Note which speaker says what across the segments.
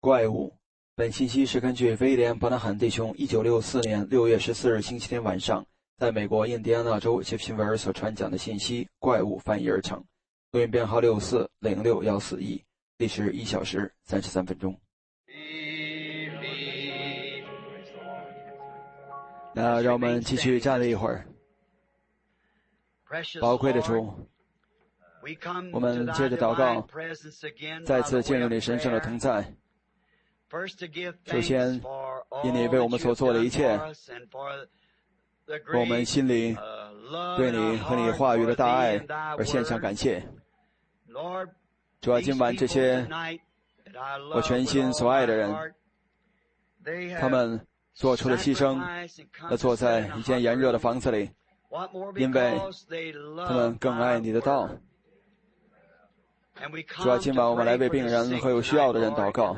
Speaker 1: 怪物。本信息是根据威廉·伯纳罕弟兄1964年6月14日星期天晚上在美国印第安纳州杰弗逊维尔所传讲的信息《怪物》翻译而成。录音编号640614E，历时1小时33分钟。那让我们继续站立一会儿。宝贵的主，我们接着祷告，再次进入你神圣的同在。首先，因你为我们所做的一切，我们心里对你和你话语的大爱而献上感谢。主啊，今晚这些我全心所爱的人，他们做出了牺牲，坐在一间炎热的房子里，因为他们更爱你的道。主啊，今晚我们来为病人和有需要的人祷告。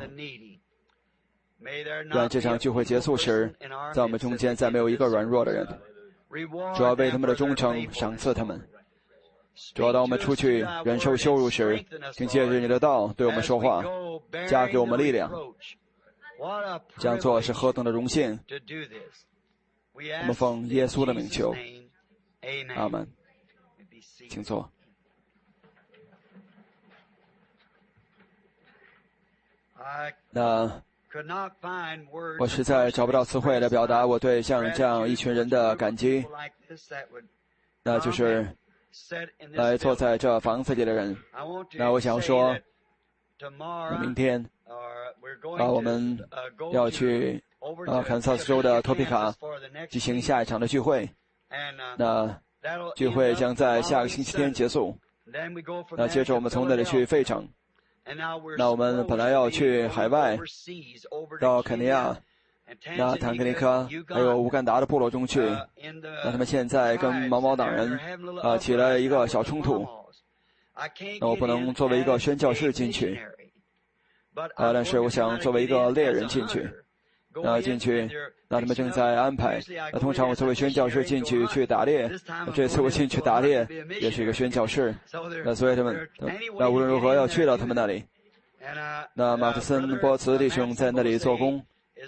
Speaker 1: 愿这场聚会结束时，在我们中间再没有一个软弱的人。主啊，为他们的忠诚赏赐他们。主啊，当我们出去忍受羞辱时，请借着你的道对我们说话，加给我们力量。这样做是何等的荣幸！我们奉耶稣的名求，阿们。请坐。那我实在找不到词汇来表达我对像这样一群人的感激，那就是来坐在这房子里的人。那我想说，明天我们要去堪萨斯州的托皮卡举行下一场的聚会。那聚会将在下个星期天结束。那接着我们从那里去费城。那我们本来要去海外，到肯尼亚、那坦克尼克还有乌干达的部落中去。那他们现在跟毛毛党人起了一个小冲突。那我不能作为一个宣教士进去，但是我想作为一个猎人进去。进去，那他们正在安排。通常我作为宣教士进去去打猎，这次我进去打猎也是一个宣教士。所以他们无论如何要去到他们那里。那马特森·波茨弟兄在那里做工，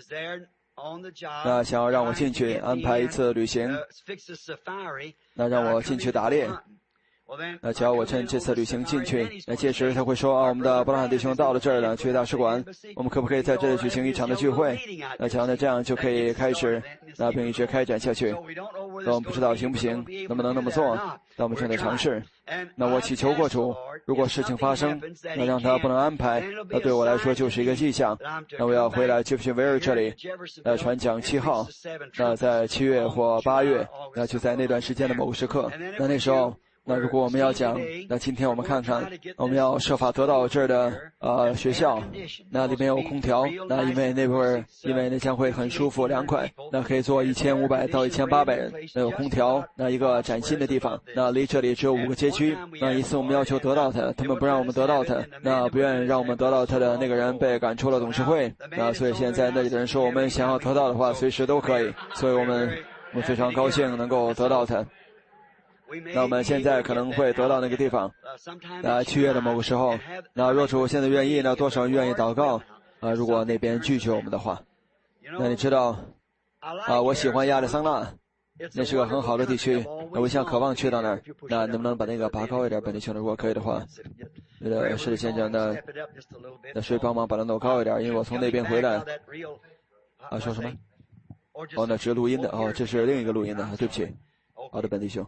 Speaker 1: 那想要让我进去安排一次旅行，那让我进去打猎。那只要我趁这次旅行进去，那届时他会说我们的伯拉罕弟兄到了这儿了，去大使馆，我们可不可以在这里举行一场的聚会？那这样就可以开始，并一直开展下去。那我们不知道行不行，能不能那么做，但我们正在尝试。那我祈求过主，如果事情发生，那让他不能安排，那对我来说就是一个迹象。那我要回来杰弗逊维尔这里，传讲7号，那在7月或8月，那就在那段时间的某个时刻，那时候。那如果我们要讲，那今天我们看看，我们要设法得到这儿的学校，那里面有空调，那因为那将会很舒服凉快，那可以坐1500到1800人，那有空调，那一个崭新的地方，那离这里只有5个街区，那一次我们要求得到它，他们不让我们得到它，那不愿意让我们得到它的那个人被赶出了董事会，那所以现在那里的人说我们想要得到的话随时都可以，所以我们非常高兴能够得到它。那我们现在可能会得到那个地方，那7月的某个时候，那若主现在愿意，那多少人愿意祷告如果那边拒绝我们的话，那你知道我喜欢亚利桑那，那是个很好的地区，那我想渴望去到那儿。那能不能把那个拔高一点，本地兄弟，如果可以的话，是先生那谁帮忙把它弄高一点，因为我从那边回来。说什么？那只是录音的这是另一个录音的，对不起。好的，本地兄。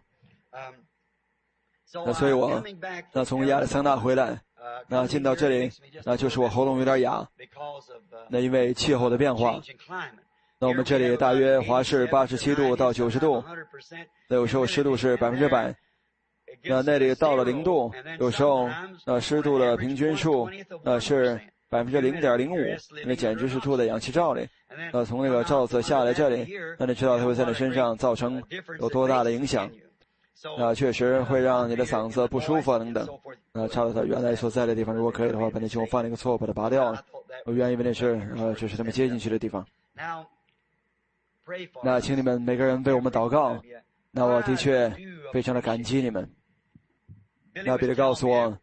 Speaker 1: 那所以我从亚利桑那回来，那进到这里，那就是我喉咙有点哑，那因为气候的变化，那我们这里大约华氏87度到90度，那有时候湿度是100%，那里到了0度，有时候湿度的平均数是0.05%，那简直是住在氧气罩里，从那个罩子下来这里，那你知道它会在你身上造成有多大的影响。确实会让你的嗓子不舒服等等。查到他原来所在的地方，如果可以的话，本来请我犯了一个错误，把它拔掉了。我愿意为那是就是他们接进去的地方。那请你们每个人为我们祷告。那我的确非常的感激你们。那彼得告诉我，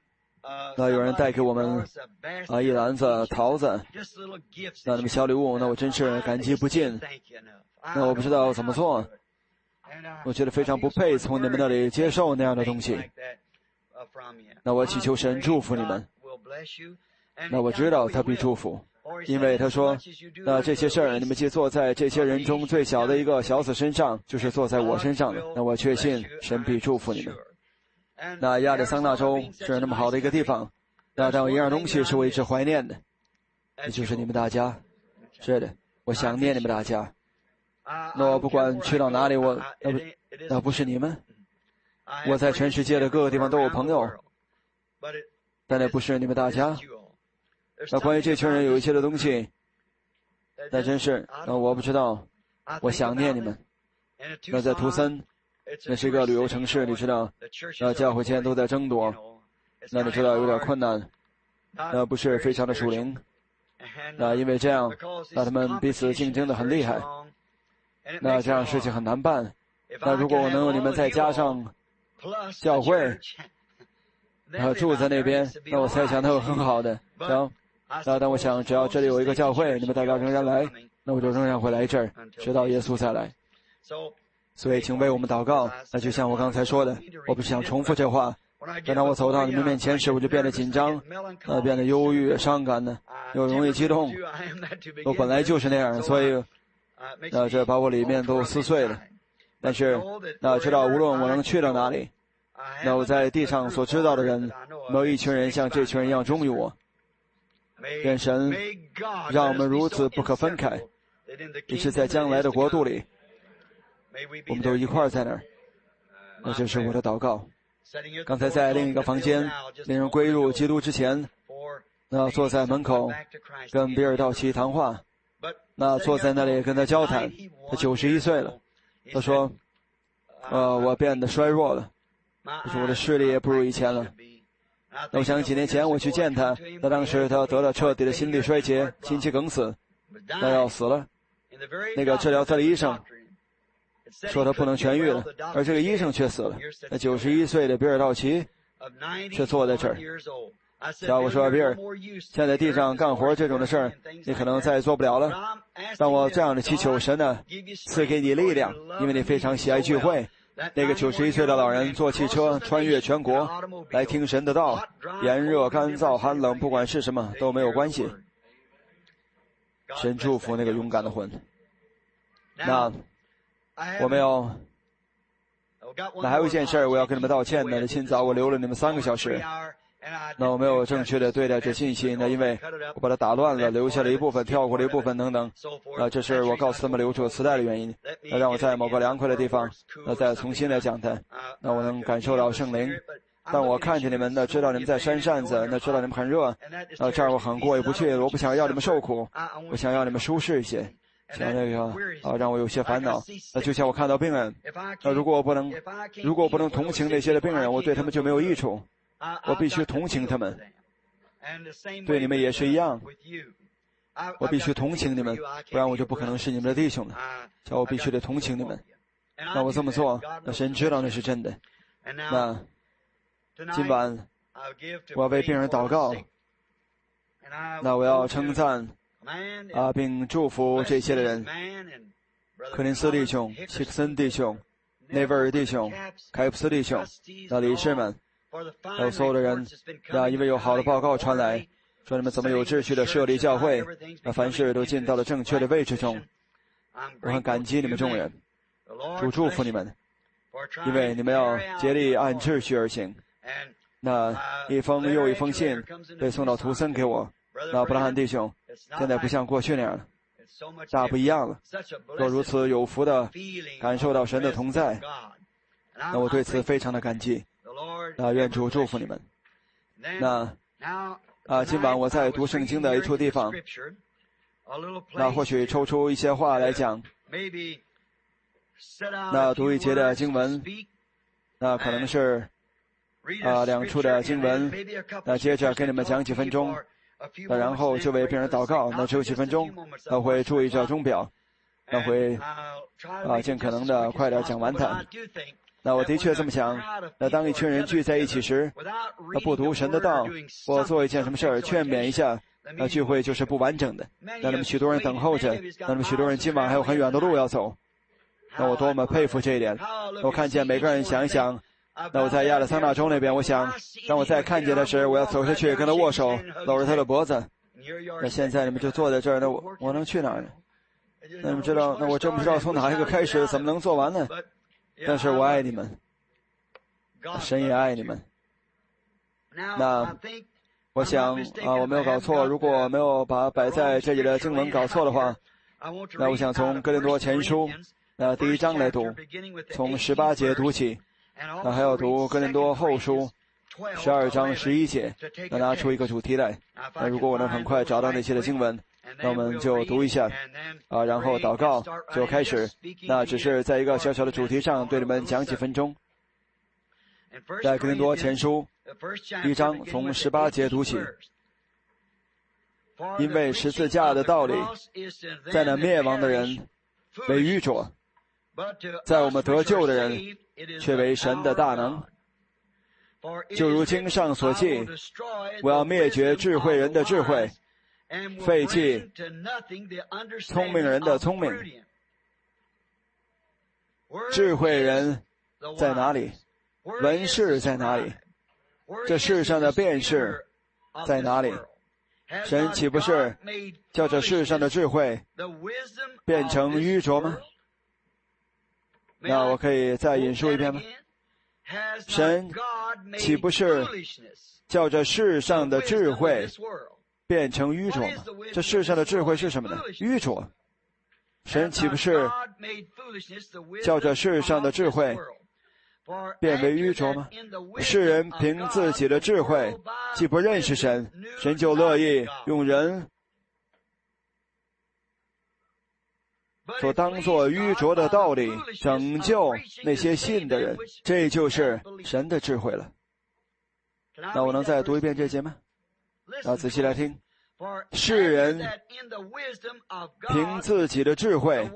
Speaker 1: 那有人带给我们一篮子桃子，那么小礼物，那我真是感激不尽。那我不知道怎么做，我觉得非常不配从你们那里接受那样的东西。那我祈求神祝福你们。那我知道他必祝福，因为他说，那这些事儿你们既做在这些人中最小的一个小子身上，就是做在我身上的。那我确信神必祝福你们。那亚利桑那州是那么好的一个地方，那但有一样东西是我一直怀念的，也就是你们大家。是的，我想念你们大家。那我不管去到哪里，那不是你们。我在全世界的各个地方都有朋友，但那不是你们大家。那关于这群人有一些的东西，那真是，我不知道，我想念你们。那在图森，那是一个旅游城市，你知道，那教会间都在争夺，那你知道有点困难，那不是非常的属灵，那因为这样，那他们彼此竞争的很厉害，那这样事情很难办。那如果我能有你们再加上教会，住在那边，那我猜想都有很好的。行，那但我想，只要这里有一个教会，你们大家仍然来，那我就仍然会来这儿，直到耶稣再来。所以，请为我们祷告。那就像我刚才说的，我不是想重复这话。但当我走到你们面前时，我就变得紧张，变得忧郁、伤感的，又容易激动。我本来就是那样，所以，这把我里面都撕碎了。但是，知道无论我能去到哪里，那我在地上所知道的人，没有一群人像这群人一样忠于我。愿神让我们如此不可分开，也是在将来的国度里，我们都一块儿在那儿。那这是我的祷告。刚才在另一个房间，令人归入基督之前，那坐在门口跟比尔道奇谈话，那坐在那里跟他交谈。他91岁了，他说，我变得衰弱了，就是我的视力也不如以前了。那我想几年前我去见他，那当时他得了彻底的心力衰竭，心肌梗死，那要死了。那个治疗他的医生说他不能痊愈了，而这个医生却死了。那91岁的比尔道奇却坐在这儿。然后我说，比尔，现在地上干活这种的事儿，你可能再也做不了了。让我这样的祈求神呢，赐给你力量，因为你非常喜爱聚会。那个91岁的老人坐汽车穿越全国来听神的道，炎热、干燥、寒冷，不管是什么都没有关系。神祝福那个勇敢的魂。那我没有，那还有一件事我要跟你们道歉的。今早我留了你们3个小时，那我没有正确的对待这信息，那因为我把它打乱了，留下了一部分，跳过了一部分等等。这是我告诉他们留住磁带的原因。那让我在某个凉快的地方，那再重新来讲它，那我能感受到圣灵。但我看见你们，那知道你们在扇扇子，那知道你们很热，这儿我很过意不去，我不想要你们受苦，我想要你们舒适一些。想那个让我有些烦恼。那就像我看到病人，如果我不能同情那些的病人，我对他们就没有益处。我必须同情他们，对你们也是一样。我必须同情你们，不然我就不可能是你们的弟兄了。我必须得同情你们。那我这么做，那神知道那是真的。那今晚我要为病人祷告，那我要称赞并祝福这些的人，柯林斯弟兄、希克森弟兄、内维尔弟兄、凯普斯弟兄，那理事们，还有所有的人，因为有好的报告传来，说你们怎么有秩序的设立教会，凡事都进到了正确的位置中。我很感激你们众人，主祝福你们，因为你们要竭力按秩序而行。那一封又一封信被送到图森给我，那布拉罕弟兄现在不像过去那样了，大不一样了，都如此有福的感受到神的同在，那我对此非常的感激。那愿主祝福你们。那今晚我在读圣经的一处地方，那或许抽出一些话来讲，那读一节的经文，那可能是2处的经文，那接着给你们讲几分钟，那然后就为病人祷告，那只有几分钟，那会注意着钟表，那会尽可能的快点讲完它。 那我的确这么想。那当一群人聚在一起时，不读神的道，或做一件什么事儿劝勉一下，那聚会就是不完整的。那那么许多人等候着，那么许多人今晚还有很远的路要走。那我多么佩服这一点！我看见每个人想一想，那我在亚利桑那州那边，我想，当我再看见他时，我要走下去跟他握手，搂着他的脖子。那现在你们就坐在这儿，那我能去哪儿呢？那你们知道，那我真不知道从哪一个开始，怎么能做完呢？但是我爱你们，神也爱你们。那我想我没有搞错，如果没有把摆在这里的经文搞错的话，那我想从哥林多前书第1章来读，从18节读起，那还要读哥林多后书12章11节，那拿出一个主题来。那如果我能很快找到那些的经文，那我们就读一下然后祷告就开始。那只是在一个小小的主题上对你们讲几分钟。在哥林多前书1章从18节读起。因为十字架的道理在那灭亡的人为愚拙，在我们得救的人却为神的大能。就如经上所记，我要灭绝智慧人的智慧，废弃聪明人的聪明。智慧人在哪里？文士在哪里？这世上的辩士在哪里？神岂不是叫这世上的智慧变成愚拙吗？那我可以再引述一遍吗？神岂不是叫这世上的智慧变成愚拙吗？这世上的智慧是什么呢？愚拙。神岂不是叫这世上的智慧变为愚拙吗？世人凭自己的智慧既不认识神，神就乐意用人所当作愚拙的道理拯救那些信的人，这就是神的智慧了。那我能再读一遍这节吗？仔细来听。世人凭自己的智慧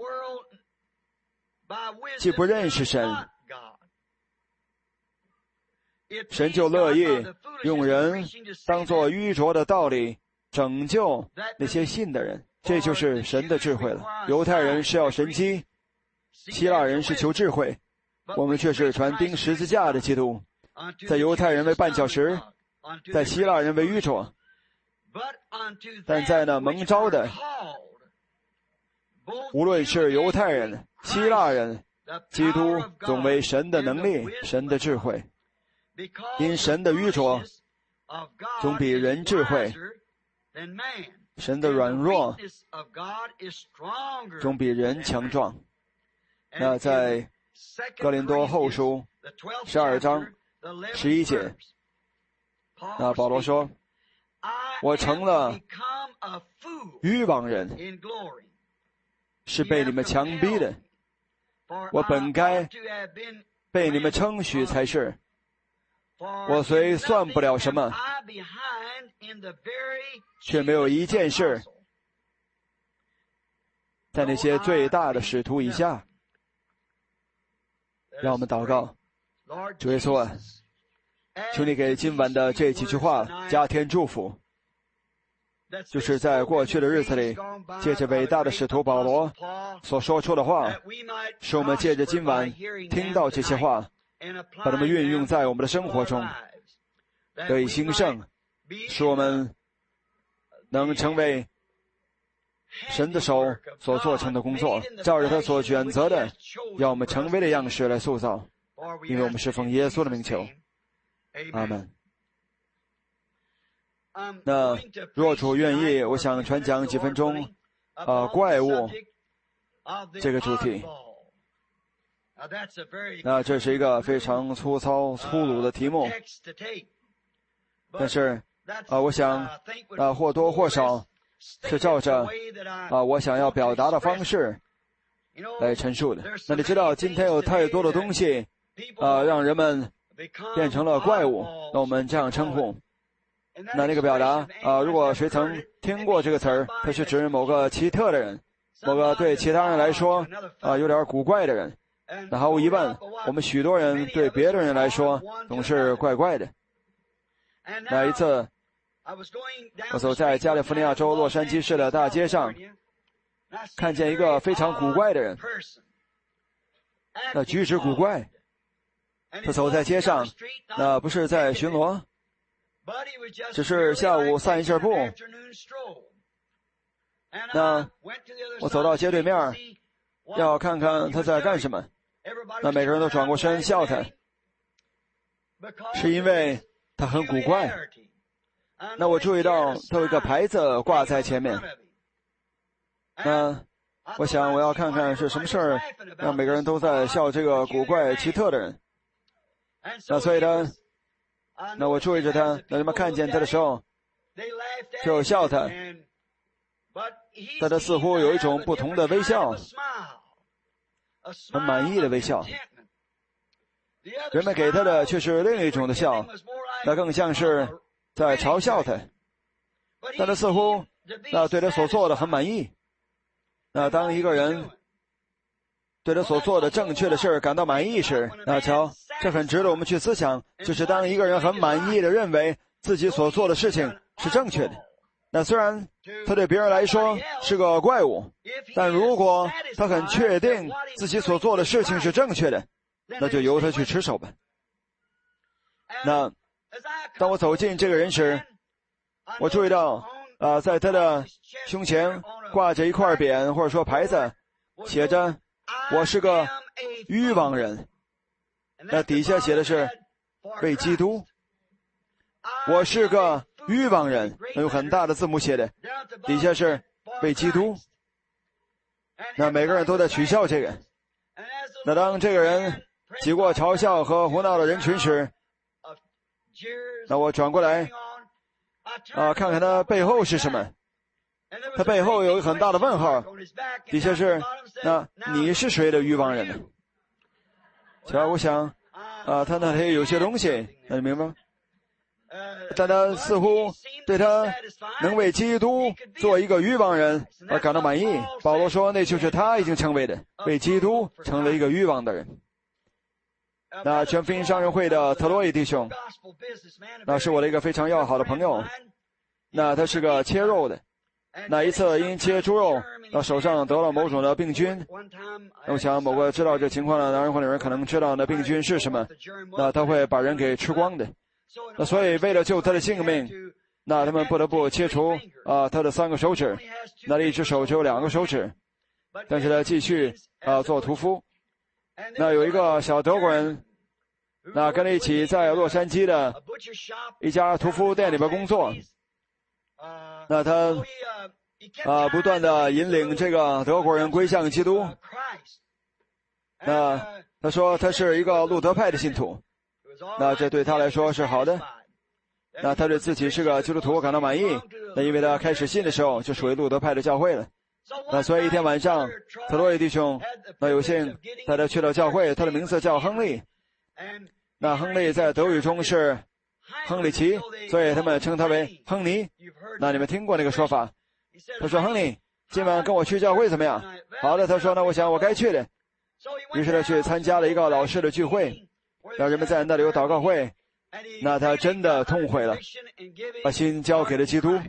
Speaker 1: 既不认识神，神就乐意用人当作愚拙的道理拯救那些信的人，这就是神的智慧了。犹太人是要神迹，希腊人是求智慧，我们却是传钉十字架的基督。在犹太人为绊脚石，在希腊人为愚拙，但在那蒙召的，无论是犹太人、希腊人，基督总为神的能力、神的智慧。因神的愚拙总比人智慧，神的软弱总比人强壮。那在哥林多后书12章11节，那保罗说，我成了愚妄人，是被你们强逼的，我本该被你们称许才是。我虽算不了什么，却没有一件事在那些最大的使徒以下。让我们祷告。主耶稣啊，求你给今晚的这几句话加添祝福，就是在过去的日子里，借着伟大的使徒保罗所说出的话，使我们借着今晚听到这些话，把它们运用在我们的生活中，得以兴盛，使我们能成为神的手所做成的工作，照着他所选择的要我们成为的样式来塑造，因为我们是奉耶稣的名求，阿们。那若主愿意，我想传讲几分钟怪物这个主题。那这是一个非常粗糙粗鲁的题目，但是我想或多或少是照着我想要表达的方式来陈述的。那你知道今天有太多的东西让人们变成了怪物，那我们这样称呼。那个表达如果谁曾听过这个词儿，它是指某个奇特的人，某个对其他人来说有点古怪的人， 那毫无疑问，我们许多人对别的人来说总是怪怪的。那一次，我走在加利福尼亚州洛杉矶市的大街上，看见一个非常古怪的人，那举止古怪。他走在街上，那不是在巡逻，只是下午散一下步。那我走到街对面，要看看他在干什么。那每个人都转过身笑他，是因为他很古怪。那我注意到他有一个牌子挂在前面。那我想我要看看是什么事儿，让每个人都在笑这个古怪奇特的人。那所以呢，那我注意着他，那人们看见他的时候就笑他，但他似乎有一种不同的微笑，很满意的微笑。人们给他的却是另一种的笑，那更像是在嘲笑他，但他似乎那对他所做的很满意。那当一个人对他所做的正确的事感到满意时，那瞧，这很值得我们去思想，就是当一个人很满意的认为自己所做的事情是正确的，那虽然他对别人来说是个怪物，但如果他很确定自己所做的事情是正确的，那就由他去持守吧。那当我走进这个人时，我注意到在他的胸前挂着一块匾，或者说牌子，写着我是个愚妄人。那底下写的是为基督。我是个愚妄人，有很大的字母写的，底下是为基督。那每个人都在取笑这个。那当这个人挤过嘲笑和胡闹的人群时，那我转过来看看他背后是什么。他背后有一个很大的问号，底下是那你是谁的愚妄人呢？其实我想他那里有些东西，那你明白吗？但他似乎对他能为基督做一个愚妄人而感到满意。保罗说那就是他已经成为的，为基督成了一个愚妄的人。那全福音商人会的特洛伊弟兄，那是我的一个非常要好的朋友。那他是个切肉的，那一次因切猪肉，那手上得了某种的病菌。那我想某个知道这情况的男人或女人可能知道那病菌是什么，那他会把人给吃光的。那所以为了救他的性命，那他们不得不切除他的3个手指，那一只手只有2个手指，但是他继续做屠夫。那有一个小德国人，那跟他一起在洛杉矶的一家屠夫店里边工作。那他不断的引领这个德国人归向基督。那他说他是一个路德派的信徒，那这对他来说是好的。那他对自己是个基督徒感到满意，那因为他开始信的时候就属于路德派的教会了。那所以一天晚上，特洛伊弟兄那有幸带他去了教会，他的名字叫亨利。那亨利在德语中是亨利奇，所以他们称他为亨尼。那你们听过那个说法？他说亨利，今晚跟我去教会怎么样？好的，他说那我想我该去的。于是他去参加了一个老师的聚会，让人们在那里有祷告会。那他真的痛悔了，把心交给了基督。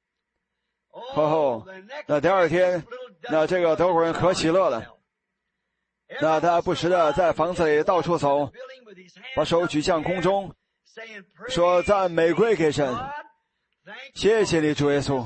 Speaker 1: 那第二天，那这个德国人可喜乐了。那他不时的在房子里到处走，把手举向空中，说赞美归给神，谢谢你主耶稣。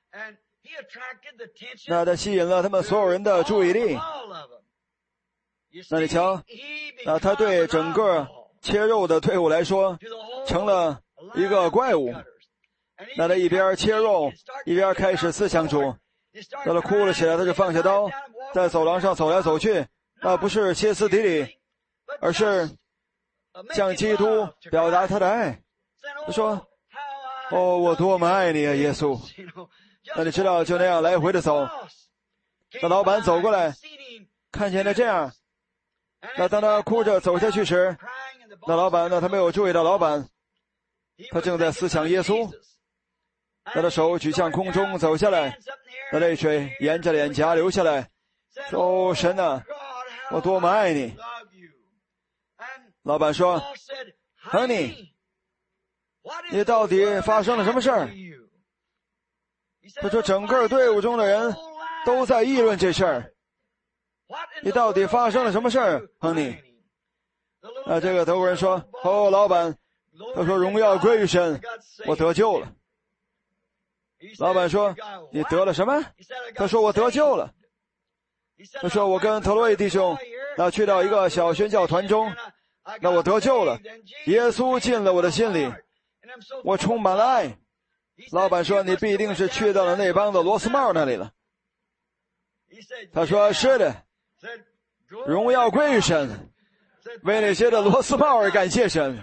Speaker 1: 那他吸引了他们所有人的注意力。那你瞧，那他对整个切肉的队伍来说成了一个怪物。那他一边切肉一边开始思想主，那他哭了起来，他就放下刀，在走廊上走来走去，不是歇斯底里，而是向基督表达他的爱。他说我多么爱你啊耶稣。那你知道就那样来回的走。那老板走过来看见他这样，那当他哭着走下去时，那老板他没有注意到老板，他正在思想耶稣。他的手举向空中走下来，那泪水沿着脸颊流下来。神啊， 我多么爱你。老板说 Honey， 你到底发生了什么事儿？他说整个队伍中的人都在议论这事儿，你到底发生了什么事儿 Honey？ 这个德国人说老板，他说荣耀归于神，我得救了。老板说你得了什么？他说我得救了。他说我跟特洛伊弟兄去到一个小宣教团中，我得救了，耶稣进了我的心里，我充满了爱。老板说你必定是去到了那帮的螺丝帽那里了。他说是的，荣耀归于神，为那些的螺丝帽而感谢神。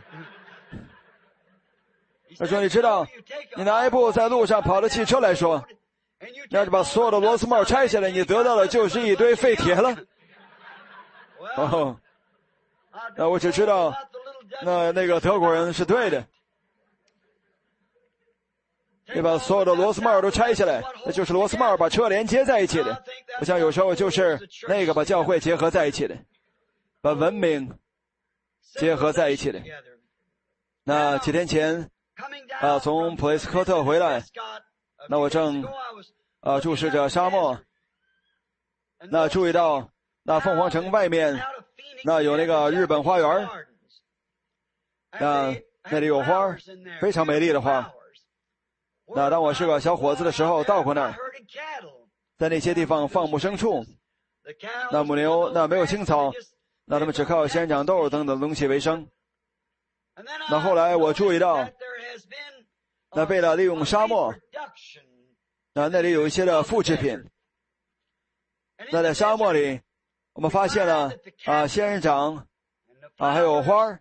Speaker 1: 他说你知道，你拿一部在路上跑的汽车来说，要是把所有的螺丝帽拆下来，你得到的就是一堆废铁了。那我只知道那个德国人是对的，你把所有的螺丝帽都拆下来，那就是螺丝帽把车连接在一起的。我想有时候就是那个把教会结合在一起的，把文明结合在一起的。那几天前从普雷斯科特回来，那我正注视着沙漠，那注意到那凤凰城外面那有那个日本花园，那里有花，非常美丽的花。那当我是个小伙子的时候到过那儿，在那些地方放牧牲畜，那母牛那没有青草，那他们只靠仙人掌豆等等东西为生。那后来我注意到，那为了利用沙漠，那里有一些的副制品。那在沙漠里，我们发现了仙人掌还有花。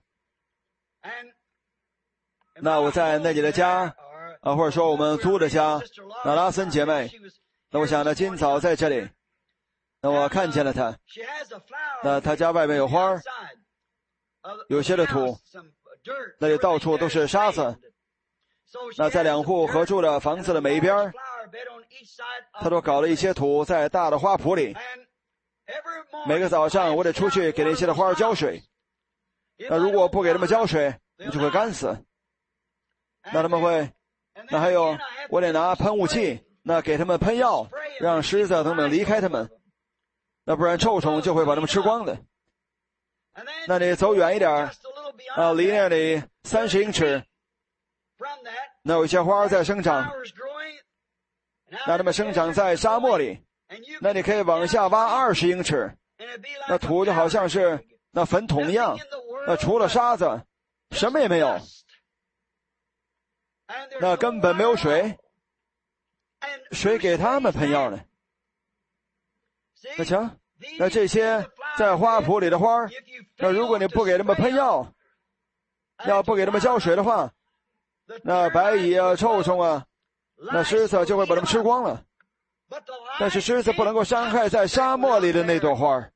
Speaker 1: 那我在那里的家或者说我们租的家，那拉森姐妹，那我想呢今早在这里，那我看见了她，那她家外面有花，有些的土，那里到处都是沙子。那在两户合住的房子的每一边，他都搞了一些土在大的花圃里。每个早上我得出去给那些的花浇水，那如果不给他们浇水，那就会干死。那他们会，那还有我得拿喷雾器，那给他们喷药，让虱子等等离开他们，那不然臭虫就会把他们吃光的。那你走远一点，离那里30英尺，那有一些花在生长，那它们生长在沙漠里，那你可以往下挖20英尺，那土就好像是那坟桶一样，那除了沙子什么也没有，那根本没有水，谁给他们喷药呢？那瞧，那这些在花圃里的花，那如果你不给他们喷药，要不给他们浇水的话，那白蚁臭虫那虱子就会把它们吃光了。但是虱子不能够伤害在沙漠里的那朵花，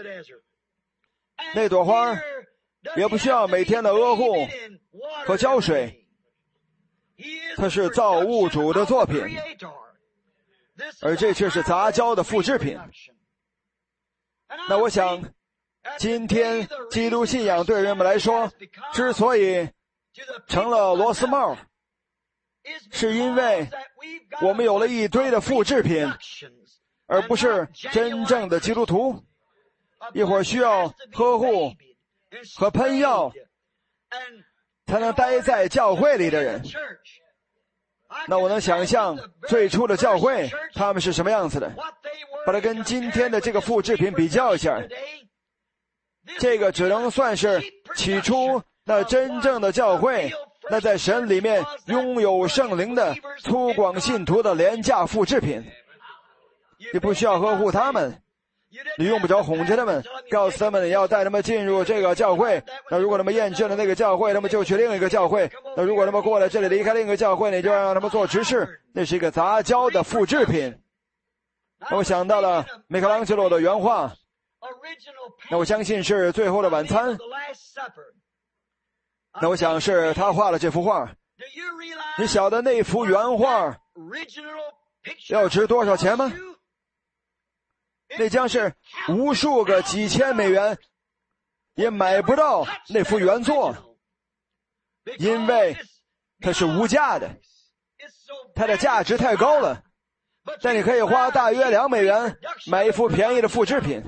Speaker 1: 那朵花也不需要每天的呵护和浇水，它是造物主的作品，而这却是杂交的复制品。那我想今天基督信仰对人们来说之所以成了螺丝帽，是因为我们有了一堆的复制品，而不是真正的基督徒。一会儿需要呵护和喷药才能待在教会里的人。那我能想象最初的教会他们是什么样子的，把它跟今天的这个复制品比较一下，这个只能算是起初那真正的教会，那在神里面拥有圣灵的粗犷信徒的廉价复制品。你不需要呵护他们，你用不着哄着他们，告诉他们你要带他们进入这个教会，那如果他们厌倦了那个教会，他们就去另一个教会，那如果他们过来这里离开另一个教会，你就让他们做执事，那是一个杂交的复制品。那我想到了米开朗基罗的原画，那我相信是最后的晚餐，那我想是他画了这幅画。你晓得那幅原画要值多少钱吗？ 那将是无数个几千美元也买不到那幅原作，因为它是无价的，它的价值太高了。但你可以花大约2美元买一幅便宜的复制品。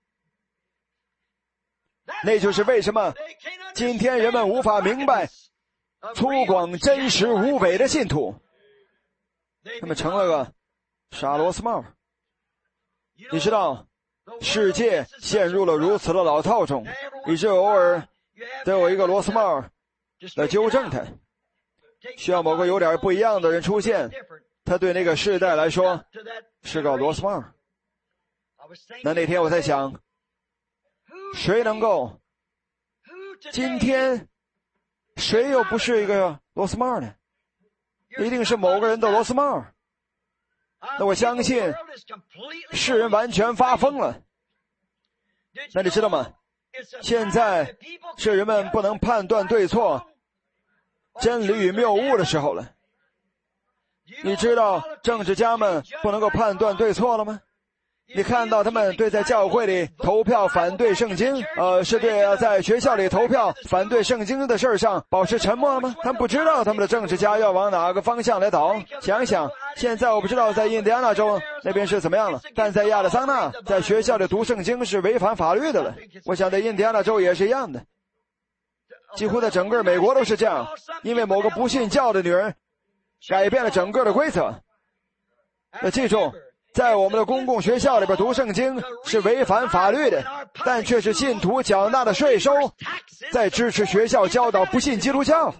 Speaker 1: 那就是为什么今天人们无法明白粗犷真实无伪的信徒，他们成了个傻螺丝帽。你知道世界陷入了如此的老套中，以致偶尔都有一个螺丝帽来纠正它，需要某个有点不一样的人出现，他对那个世代来说是个螺丝帽。那天我在想，谁能够今天谁又不是一个螺丝帽呢？一定是某个人的螺丝帽。那我相信世人完全发疯了。那你知道吗？现在是人们不能判断对错、真理与谬误的时候了。你知道政治家们不能够判断对错了吗？你看到他们对在教会里投票反对圣经，是对在学校里投票反对圣经的事上保持沉默吗？他们不知道他们的政治家要往哪个方向来倒。想想，现在我不知道在印第安纳州那边是怎么样了，但在亚利桑那，在学校里读圣经是违反法律的了。我想在印第安纳州也是一样的，几乎在整个美国都是这样，因为某个不信教的女人改变了整个的规则。要记住，在我们的公共学校里边读圣经是违反法律的，但却是信徒缴纳的税收在支持学校教导不信基督教。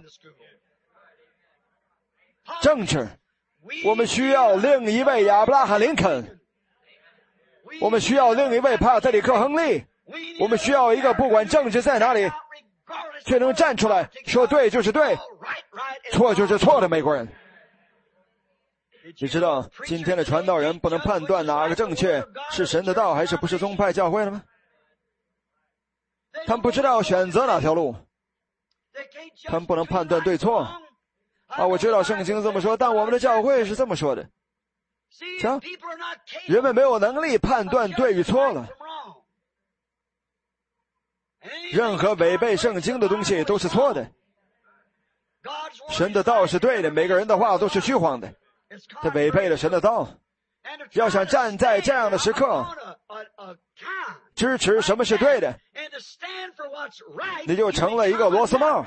Speaker 1: 政治，我们需要另一位亚伯拉罕林肯，我们需要另一位帕特里克亨利，我们需要一个不管政治在哪里却能站出来说对就是对，错就是错的美国人。你知道今天的传道人不能判断哪个正确，是神的道还是不是宗派教会了吗？他们不知道选择哪条路，他们不能判断对错。我知道圣经这么说，但我们的教会是这么说的。瞧，人们没有能力判断对与错了。任何违背圣经的东西都是错的。神的道是对的，每个人的话都是虚谎的。他违背了神的道。要想站在这样的时刻支持什么是对的，你就成了一个螺丝帽。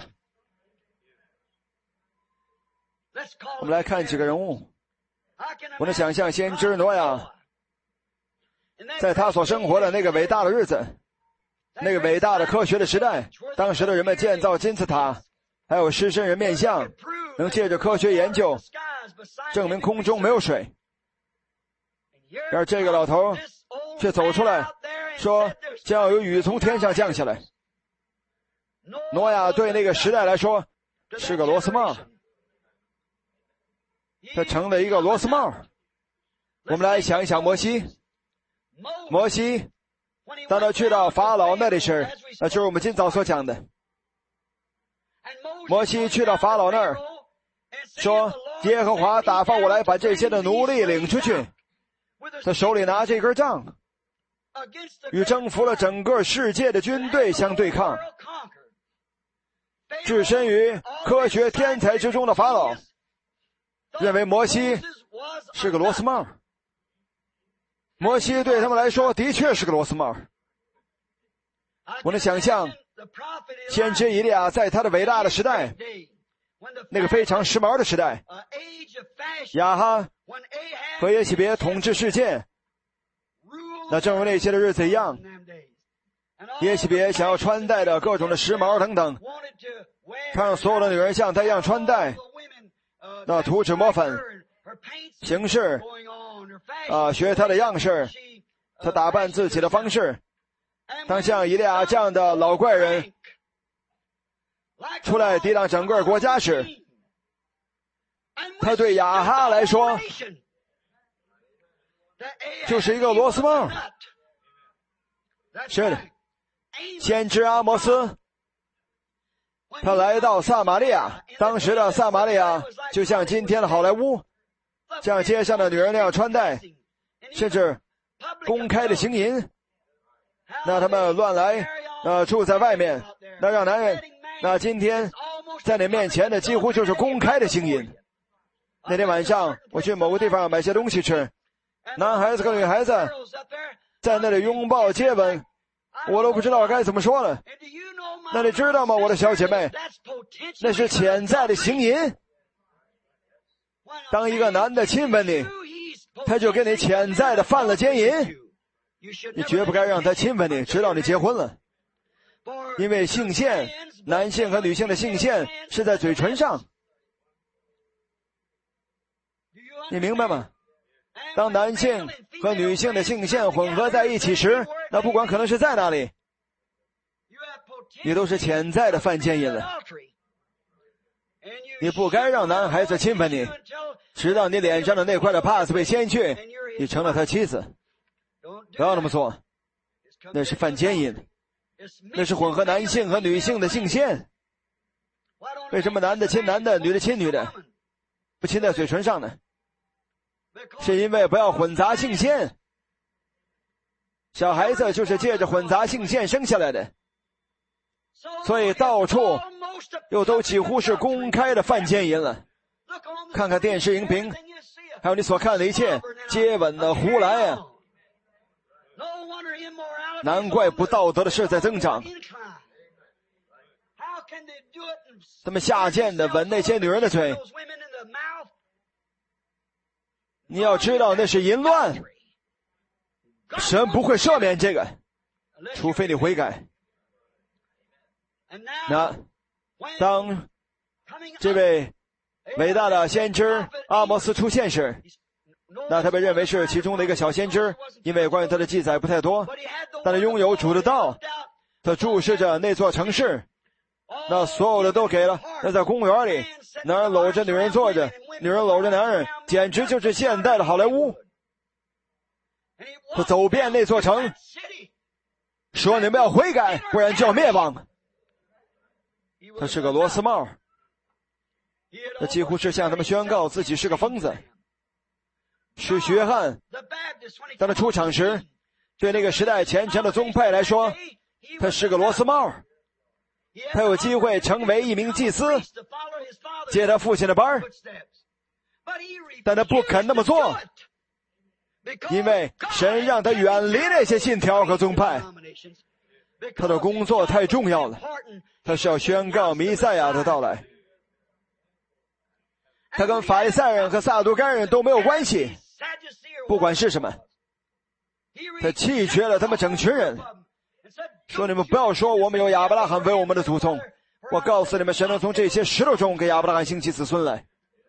Speaker 1: 我们来看几个人物。我能想象先知挪亚在他所生活的那个伟大的日子，那个伟大的科学的时代，当时的人们建造金字塔，还有狮身人面像，能借着科学研究证明空中没有水。而这个老头却走出来说将要有雨从天上降下来。挪亚对那个时代来说是个螺丝帽，他成了一个螺丝帽。我们来想一想摩西，当他去到法老那里时，那就是我们今早所讲的。摩西去到法老那儿说，耶和华打发我来把这些的奴隶领出去，他手里拿着一根杖，与征服了整个世界的军队相对抗。置身于科学天才之中的法老认为摩西是个螺丝帽。摩西对他们来说的确是个螺丝帽。我能想象先知以利亚在他的伟大的时代，那个非常时髦的时代，亚哈和耶洗别统治世界，那正如那些的日子一样，耶洗别想要穿戴的各种的时髦等等，他让所有的女人像他一样穿戴，那涂脂抹粉形式学他的样式，他打扮自己的方式。当像以利亚这样的老怪人出来抵挡整个国家时，他对亚哈来说就是一个螺丝帽。是的，先知阿摩斯他来到撒玛利亚，当时的撒玛利亚就像今天的好莱坞，像街上的女人那样穿戴，甚至公开的行淫，那他们乱来，住在外面，那让男人，那今天在你面前的几乎就是公开的行淫。那天晚上我去某个地方买些东西吃，男孩子和女孩子在那里拥抱接吻，我都不知道该怎么说了。那你知道吗，我的小姐妹，那是潜在的行淫。当一个男的亲吻你，他就跟你潜在的犯了奸淫，你绝不该让他亲吻你直到你结婚了。因为性腺，男性和女性的性腺是在嘴唇上，你明白吗？当男性和女性的性腺混合在一起时，那不管可能是在哪里，你都是潜在的犯奸淫了。你不该让男孩子亲吻你，直到你脸上的那块的帕子被掀去，你成了他妻子。不要那么做，那是犯奸淫，那是混合男性和女性的性腺。为什么男的亲男的，女的亲女的，不亲在嘴唇上呢？是因为不要混杂性腺。小孩子就是借着混杂性腺生下来的，所以到处又都几乎是公开的犯奸淫了。看看电视荧屏，还有你所看的一切接吻的胡来啊！难怪不道德的事在增长。他们下贱的吻那些女人的嘴，你要知道那是淫乱，神不会赦免这个，除非你悔改。那当这位伟大的先知阿摩斯出现时，那他被认为是其中的一个小先知，因为关于他的记载不太多，但他拥有主的道，他注视着那座城市，那所有的都给了。那在公园里，男人搂着女人坐着，女人搂着男人，简直就是现代的好莱坞。他走遍那座城，说你们要悔改，不然就要灭亡。他是个螺丝帽，他几乎是向他们宣告自己是个疯子。使徒约翰当他出场时，对那个时代虔诚的宗派来说，他是个螺丝帽。他有机会成为一名祭司，接他父亲的班，但他不肯那么做，因为神让他远离那些信条和宗派。他的工作太重要了，他是要宣告弥赛亚的到来。他跟法利赛人和撒都该人都没有关系，不管是什么，他弃绝了他们整群人，说你们不要说我们有亚伯拉罕为我们的祖宗，我告诉你们，神能从这些石头中给亚伯拉罕兴起子孙来。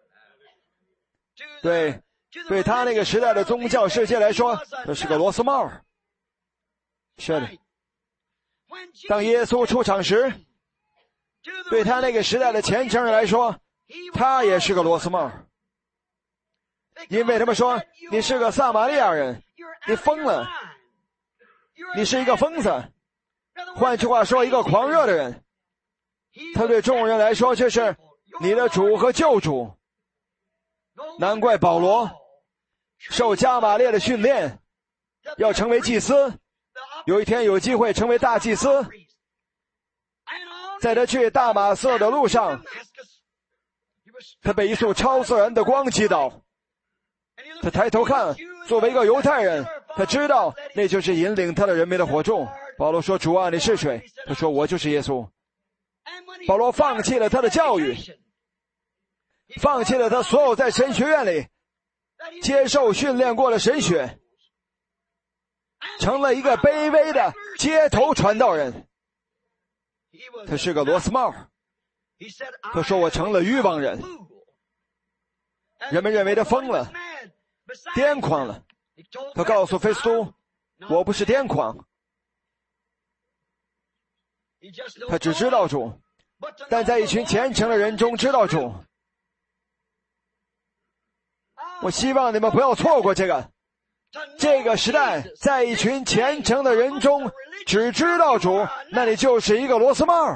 Speaker 1: 对他那个时代的宗教世界来说，这是个螺丝帽。是的，当耶稣出场时，对他那个时代的虔诚人来说，他也是个螺丝帽。因为他们说你是个撒玛利亚人，你疯了，你是一个疯子。换句话说，一个狂热的人。他对众人来说，这是你的主和救主。难怪保罗受加玛列的训练，要成为祭司，有一天有机会成为大祭司。在他去大马色的路上，他被一束超自然的光击倒。他抬头看，作为一个犹太人，他知道那就是引领他的人民的火柱。保罗说，主啊，你是谁？他说，我就是耶稣。保罗放弃了他的教育，放弃了他所有在神学院里接受训练过的神学，成了一个卑微的街头传道人。他是个螺丝帽。他说，我成了愚妄人。人们认为他疯了，癫狂了。他告诉菲斯都，我不是癫狂，他只知道主，但在一群虔诚的人中知道主。我希望你们不要错过这个时代，在一群虔诚的人中只知道主，那你就是一个螺丝帽。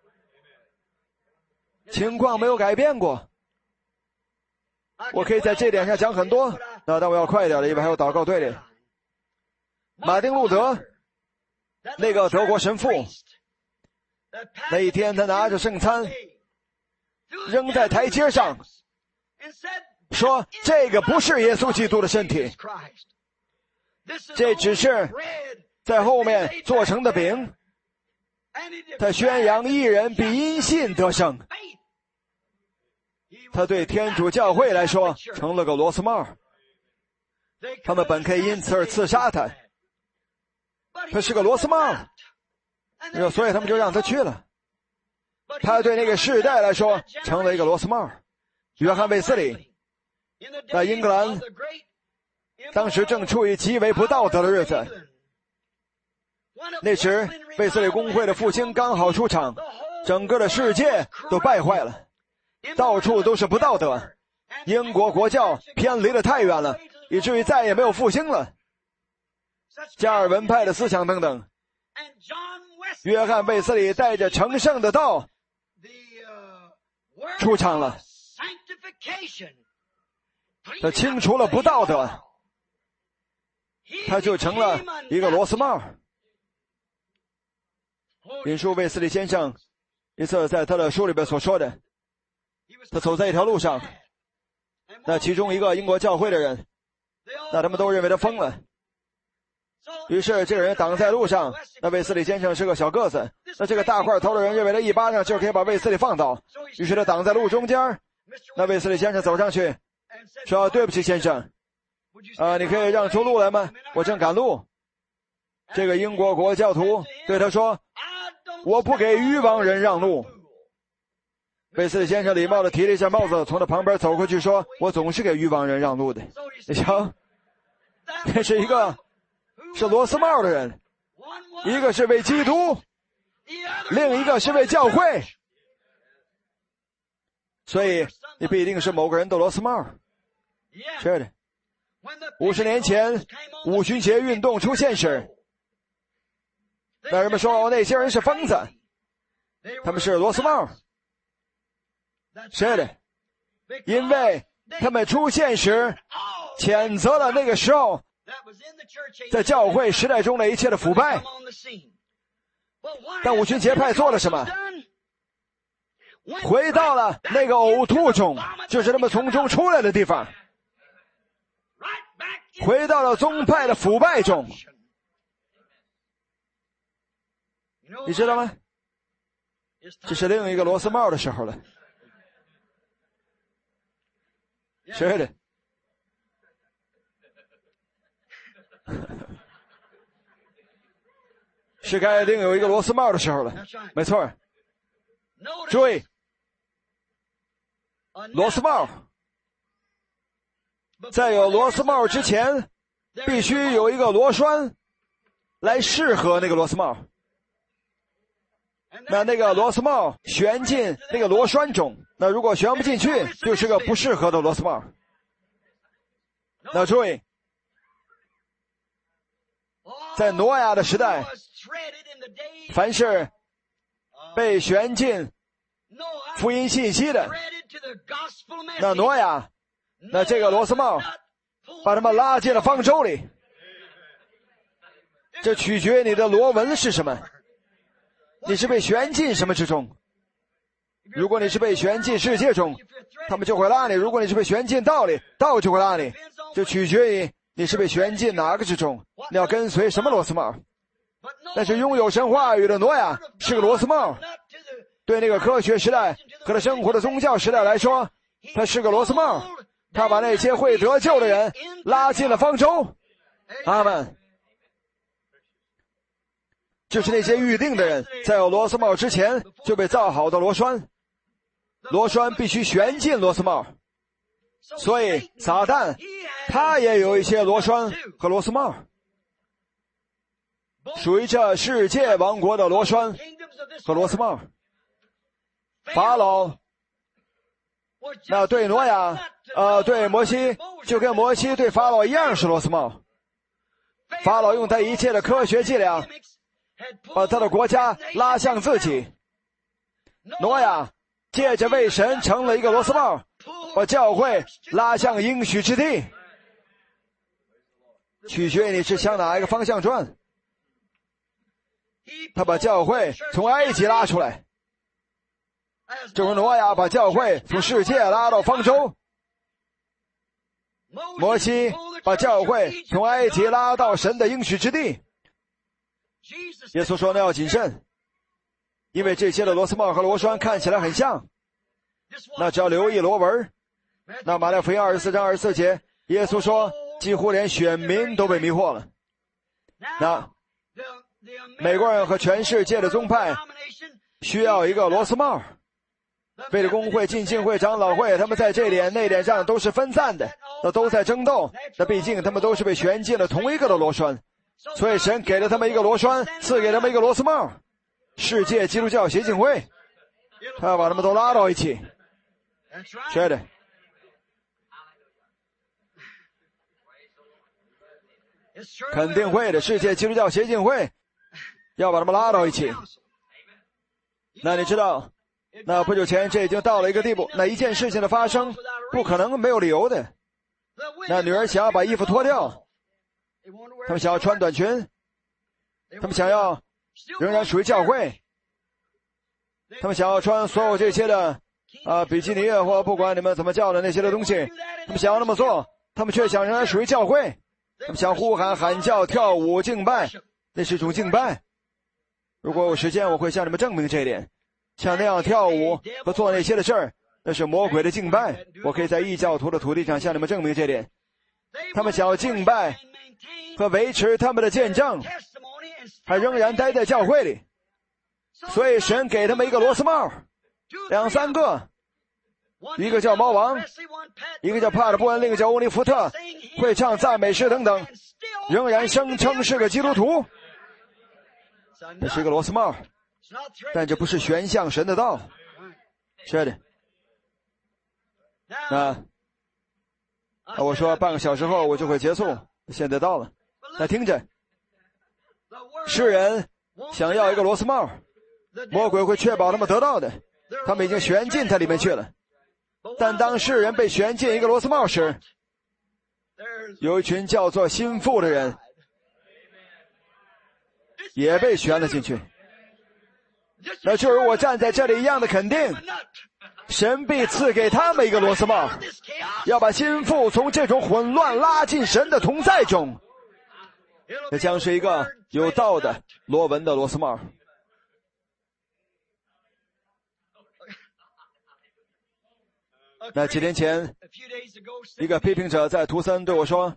Speaker 1: 情况没有改变过。我可以在这点上讲很多，但我要快点了，因为还有祷告队里。 马丁路德，那个德国神父，那一天他拿着圣餐扔在台阶上，说这个不是耶稣基督的身体，这只是在后面做成的饼。他宣扬义人比因信得胜。他对天主教会来说成了个螺丝帽，他们本可以因此而刺杀他，他是个螺丝帽，所以他们就让他去了。他对那个世代来说成了一个螺丝帽。约翰卫斯理在英格兰当时正处于极为不道德的日子，那时卫斯理公会的复兴刚好出场，整个的世界都败坏了，到处都是不道德，英国国教偏离得太远了，以至于再也没有复兴了，加尔文派的思想等等。约翰卫斯理带着成圣的道出场了，他清除了不道德，他就成了一个螺丝帽。引述卫斯理先生一次在他的书里边所说的，他走在一条路上，那其中一个英国教会的人，那他们都认为他疯了，于是这个人挡在路上，那卫斯理先生是个小个子，那这个大块头的人认为他一巴掌就可以把卫斯理放倒，于是他挡在路中间。那卫斯理先生走上去说，对不起先生，你可以让出路来吗？我正赶路。这个英国国教徒对他说，我不给愚妄人让路。卫斯理先生礼貌地提了一下帽子，从他旁边走过去说，我总是给愚妄人让路的。你瞧，这是一个是螺丝帽的人，一个是为基督，另一个是为教会，所以你不一定是某个人的螺丝帽。是的，50年前五旬节运动出现时，那人们说那些人是疯子，他们是螺丝帽。是的，因为他们出现时谴责了那个时候在教会时代中的一切的腐败。但五旬节派做了什么？回到了那个呕吐中，就是他们从中出来的地方，回到了宗派的腐败中。你知道吗？这是另一个螺丝帽的时候了。是的，是该另有一个螺丝帽的时候了。没错，注意，螺丝帽在有螺丝帽之前，必须有一个螺栓来适合那个螺丝帽。那个螺丝帽旋进那个螺栓中，那如果旋不进去，就是个不适合的螺丝帽。那注意，在挪亚的时代，凡是被旋进福音信息的，那挪亚，那这个螺丝帽把他们拉进了方舟里。这取决于你的螺纹是什么，你是被旋进什么之中。如果你是被旋进世界中，他们就会拉你；如果你是被旋进道里，道就会拉你。就取决于你是被旋进哪个之中，你要跟随什么螺丝帽。但是拥有神话语的挪亚是个螺丝帽，对那个科学时代和他生活的宗教时代来说，他是个螺丝帽，他把那些会得救的人拉进了方舟。阿们。就是那些预定的人，在有螺丝帽之前就被造好的螺栓，螺栓必须旋进螺丝帽。所以撒旦他也有一些螺栓和螺丝帽，属于这世界王国的螺栓和螺丝帽。法老那对挪亚对摩西，就跟摩西对法老一样是螺丝帽。法老用他一切的科学伎俩把他的国家拉向自己，挪亚借着为神成了一个螺丝帽，把教会拉向应许之地。 取决于你是向哪一个方向转。他把教会从埃及拉出来，正如挪亚把教会从世界拉到方舟。摩西把教会从埃及拉到神的应许之地。耶稣说那要谨慎，因为这些的螺丝帽和螺栓看起来很像，那只要留意螺纹。那马太福音24章24节，耶稣说几乎连选民都被迷惑了。那美国人和全世界的宗派需要一个螺丝帽，为了公会、浸信会、长老会，他们在这点那点上都是分散的，那都在争斗，那毕竟他们都是被旋进了同一个的螺栓，所以神给了他们一个螺栓，赐给他们一个螺丝帽。世界基督教协进会，他要把他们都拉到一起。是的，肯定会的，世界基督教协进会要把他们拉到一起。那你知道，那不久前这已经到了一个地步，那一件事情的发生不可能没有理由的。那女儿想要把衣服脱掉，他们想要穿短裙，他们想要仍然属于教会，他们想要穿所有这些的比基尼或不管你们怎么叫的那些的东西，他们想要那么做，他们却想仍然属于教会，他们想呼喊喊叫跳舞敬拜，那是一种敬拜。如果有时间我会向你们证明这一点，像那样跳舞和做那些的事儿，那是魔鬼的敬拜。我可以在异教徒的土地上向你们证明这点。他们想要敬拜和维持他们的见证，还仍然待在教会里，所以神给他们一个螺丝帽，2、3个，一个叫猫王，一个叫帕尔布恩，另一个叫欧尼福特，会唱赞美诗等等，仍然声称是个基督徒。这是一个螺丝帽，但这不是旋向神的道。是的。我说半个小时后我就会结束，现在到了。那听着，世人想要一个螺丝帽，魔鬼会确保他们得到的，他们已经旋进它里面去了。但当世人被旋进一个螺丝帽时，有一群叫做心腹的人也被旋了进去。那就如我站在这里一样的肯定，神必赐给他们一个螺丝帽，要把心腹从这种混乱拉进神的同在中。这将是一个有道的螺纹的螺丝帽。那几天前，一个批评者在图森对我说，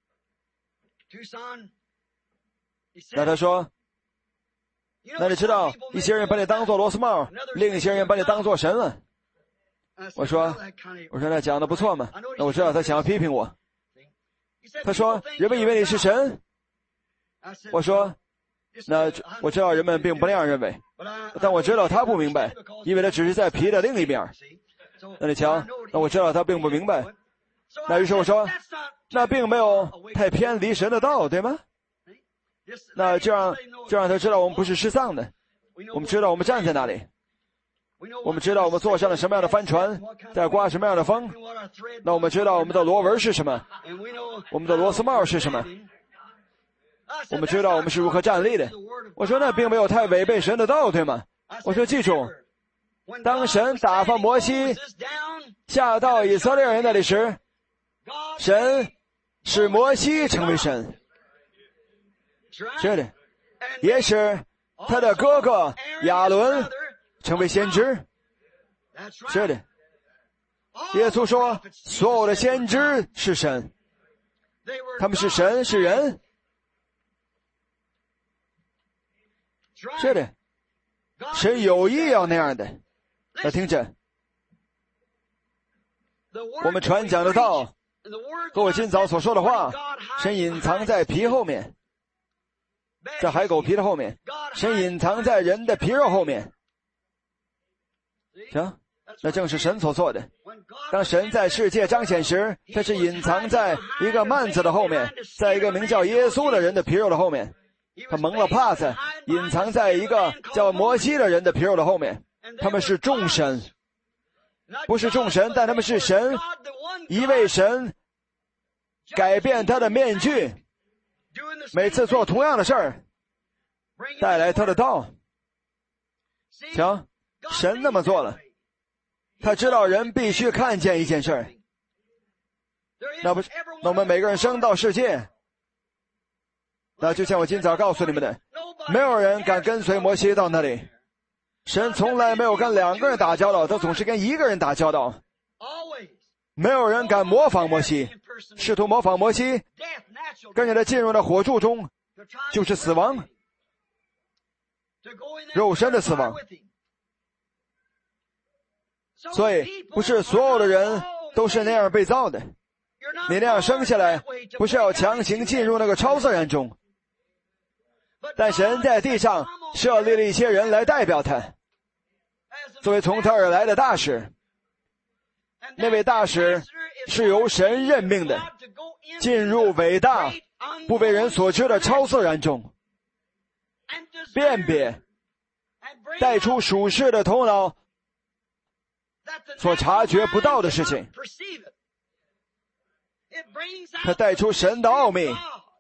Speaker 1: 那他说，那你知道一些人把你当作螺丝帽，另一些人把你当作神了。我说那讲得不错嘛。那我知道他想要批评我。他说人们以为你是神。我说那我知道人们并不那样认为，但我知道他不明白，因为他只是在皮的另一面。那你瞧，那我知道他并不明白。那于是我说，那并没有太偏离神的道，对吗？那就让他知道我们不是失丧的，我们知道我们站在哪里，我们知道我们坐上了什么样的帆船，在刮什么样的风。那我们知道我们的螺纹是什么，我们的螺丝帽是什么，我们知道我们是如何站立的。我说那并没有太违背神的道，对吗？我说记住，当神打发摩西下到以色列人那里时，神使摩西成为神，是的，也使他的哥哥亚伦成为先知，是的。耶稣说所有的先知是神，他们是神是人，是的，神有意要那样的。那听着，我们传讲的道和我今早所说的话，神隐藏在皮后面，在海狗皮的后面，神隐藏在人的皮肉后面。行，那正是神所做的。当神在世界彰显时，他是隐藏在一个幔子的后面，在一个名叫耶稣的人的皮肉的后面。他蒙了帕子，隐藏在一个叫摩西的人的皮肉的后面。他们是众神，不是众神，但他们是神。一位神改变他的面具， 每次做同样的事儿，带来他的道。瞧，神那么做了，他知道人必须看见一件事儿。那我们每个人生到世界，那就像我今早告诉你们的，没有人敢跟随摩西到那里。神从来没有跟2个人打交道，他总是跟1个人打交道。没有人敢模仿摩西，试图模仿摩西，跟着他进入了火柱中，就是死亡，肉身的死亡。所以不是所有的人都是那样被造的，你那样生下来不是要强行进入那个超自然中，但神在地上设立了一些人来代表他，作为从他而来的大使。那位大使是由神任命的，进入伟大不为人所知的超自然中，辨别带出属世的头脑所察觉不到的事情。他带出神的奥秘，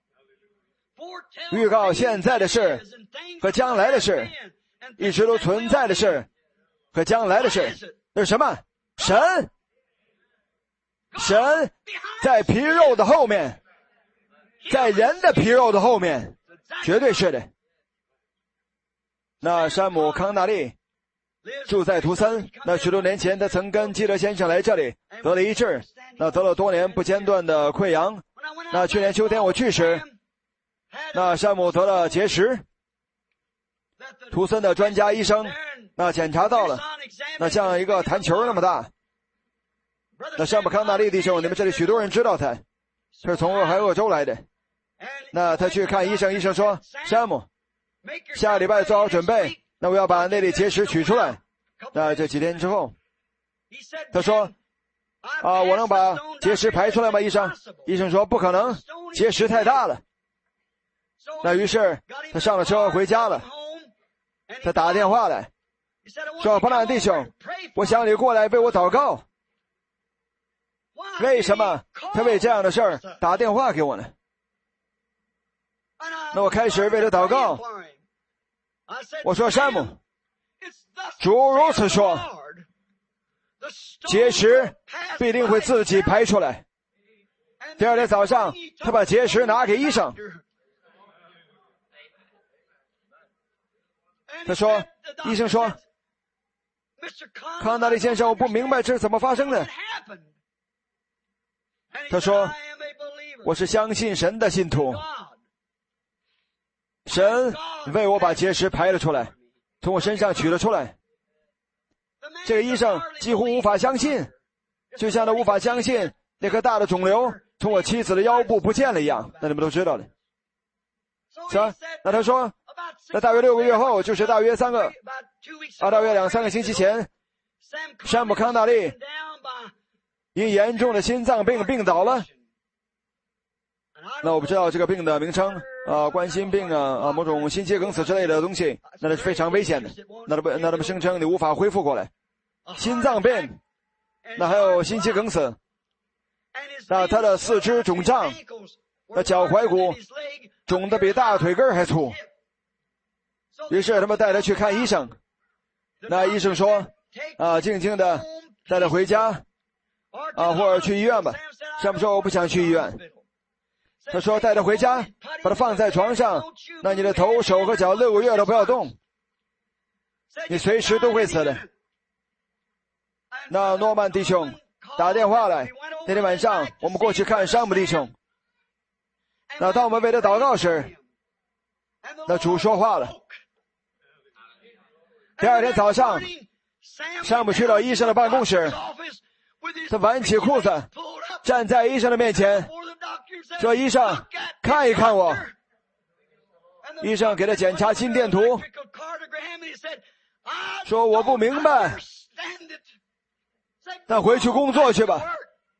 Speaker 1: 预告现在的事和将来的事，一直都存在的事和将来的事。那是什么？神在皮肉的后面，在人的皮肉的后面，绝对是的。那山姆康纳利住在图森，那许多年前他曾跟基德先生来这里得了医治，那得了多年不间断的溃疡。那去年秋天我去时，那山姆得了结石，图森的专家医生那检查到了，那像一个弹球那么大。那山姆康纳利弟兄，你们这里许多人知道他，他是从俄亥俄州来的。那他去看医生，医生说，山姆，下个礼拜做好准备，那我要把那粒结石取出来。那这几天之后，他说我能把结石排出来吗？医生说不可能，结石太大了。那于是他上了车回家了。他打电话来说，伯兰弟兄，我想你过来为我祷告。为什么他为这样的事儿打电话给我呢？那我开始为他祷告。我说，山姆，主如此说，结石必定会自己排出来。第二天早上，他把结石拿给医生。他说，医生说，康纳利先生，我不明白这是怎么发生的。他说，我是相信神的信徒，神为我把结石排了出来，从我身上取了出来。这个医生几乎无法相信，就像他无法相信那颗大的肿瘤从我妻子的腰部不见了一样。那你们都知道了。是吧？那他说，那大约6个月后，就是大约2、3个星期前，山姆康纳利因严重的心脏病病倒了。那我不知道这个病的名称冠心病某种心肌梗死之类的东西，那是非常危险的。那他们声称你无法恢复过来。心脏病，那还有心肌梗死，那他的四肢肿胀，那脚踝骨肿得比大腿根还粗。于是他们带他去看医生。那医生说静静的带他回家或者去医院吧。山姆说，我不想去医院。他说，带他回家，把他放在床上，那你的头、手和脚6个月都不要动，你随时都会死的。那诺曼弟兄打电话来，那天晚上我们过去看山姆弟兄。那当我们为他祷告时，那主说话了。第二天早上，山姆去到医生的办公室，他挽起裤子站在医生的面前说，医生看一看我。医生给他检查心电图，说我不明白，那回去工作去吧。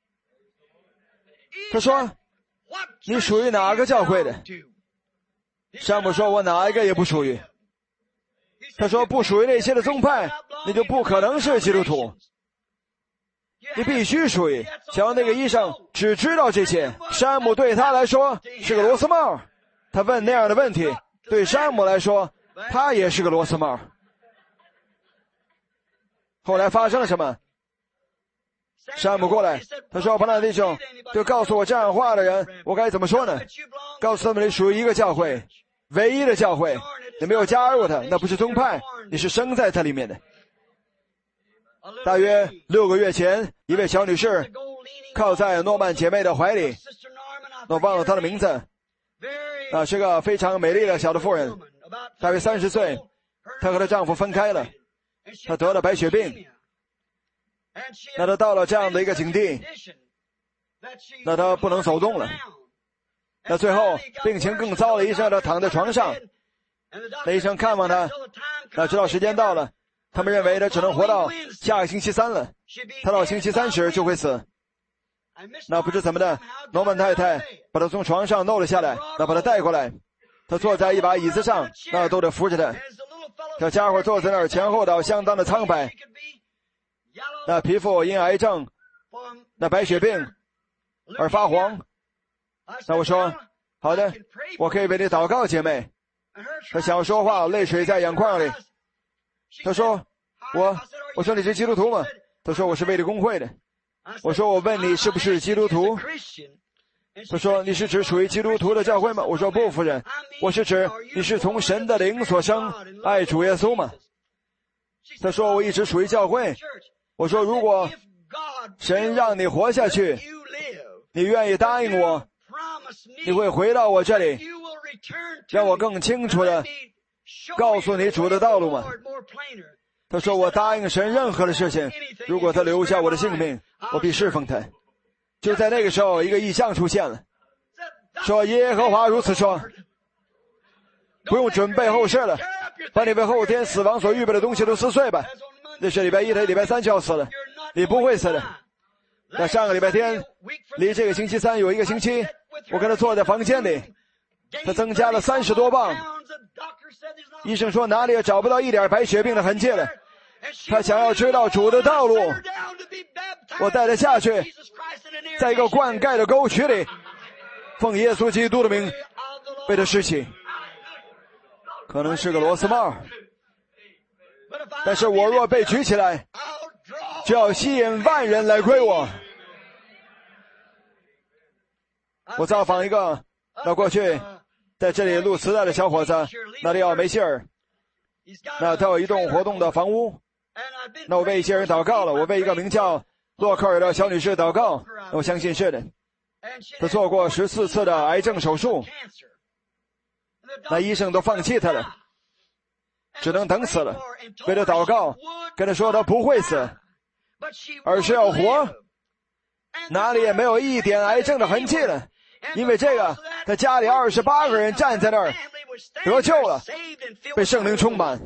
Speaker 1: 他说，你属于哪个教会的？山姆说，我哪一个也不属于。他说，不属于那些的宗派，你就不可能是基督徒，你必须属于。瞧，那个医生只知道这些，山姆对他来说是个螺丝帽。 他问那样的问题，对山姆来说，他也是个螺丝帽。后来发生了什么？山姆过来，他说：“伯兰弟兄，就告诉我这样话的人，我该怎么说呢？告诉他们你属于一个教会，唯一的教会，你没有加入他，那不是宗派，你是生在它里面的。”大约6个月前，一位小女士靠在诺曼姐妹的怀里，我忘了她的名字，是个非常美丽的小的妇人，大约30岁，她和她丈夫分开了，她得了白血病。那她到了这样的一个境地，那她不能走动了。那最后病情更糟了，医生让她躺在床上，那医生看望她，那直到时间到了，他们认为她只能活到下个星期3了，她到星期30就会死。那不知怎么的，诺曼太太把她从床上弄了下来，那把她带过来，她坐在一把椅子上，那都得扶着她。这家伙坐在那儿，前后倒相当的苍白，那皮肤因癌症、那白血病而发黄。那我说：“好的，我可以为你祷告，姐妹。”她想说话，泪水在眼眶里。她说：“我说你是基督徒吗？”她说：“我是卫理公会的。”我说：“我问你是不是基督徒？”她说：“你是指属于基督徒的教会吗？”我说：“不，夫人，我是指你是从神的灵所生，爱主耶稣吗？”她说：“我一直属于教会。”我说：“如果神让你活下去，你愿意答应我，你会回到我这里，让我更清楚的告诉你主的道路吗？”他说：“我答应神任何的事情，如果他留下我的性命，我必侍奉他。”就在那个时候，一个异象出现了，说：“耶和华如此说，不用准备后事了，把你为后天死亡所预备的东西都撕碎吧。那是礼拜1，他礼拜3就要死了，你不会死的。”那上个礼拜天，离这个星期3有1个星期，我跟他坐在房间里，他增加了30多磅，医生说哪里也找不到一点白血病的痕迹了。他想要知道主的道路，我带他下去，在一个灌溉的沟渠里，奉耶稣基督的名被他拾起。可能是个螺丝帽，但是我若被举起来，就要吸引万人来归我。我造访一个那过去在这里录磁带的小伙子，那里叫梅希尔，那他有一栋活动的房屋。那我为一些人祷告了，我为一个名叫洛克尔的小女士祷告，我相信是的，她做过14次的癌症手术，那医生都放弃她了，只能等死了。为了祷告，跟她说她不会死，而是要活，哪里也没有一点癌症的痕迹了。因为这个，他家里28个人站在那儿得救了，被圣灵充满。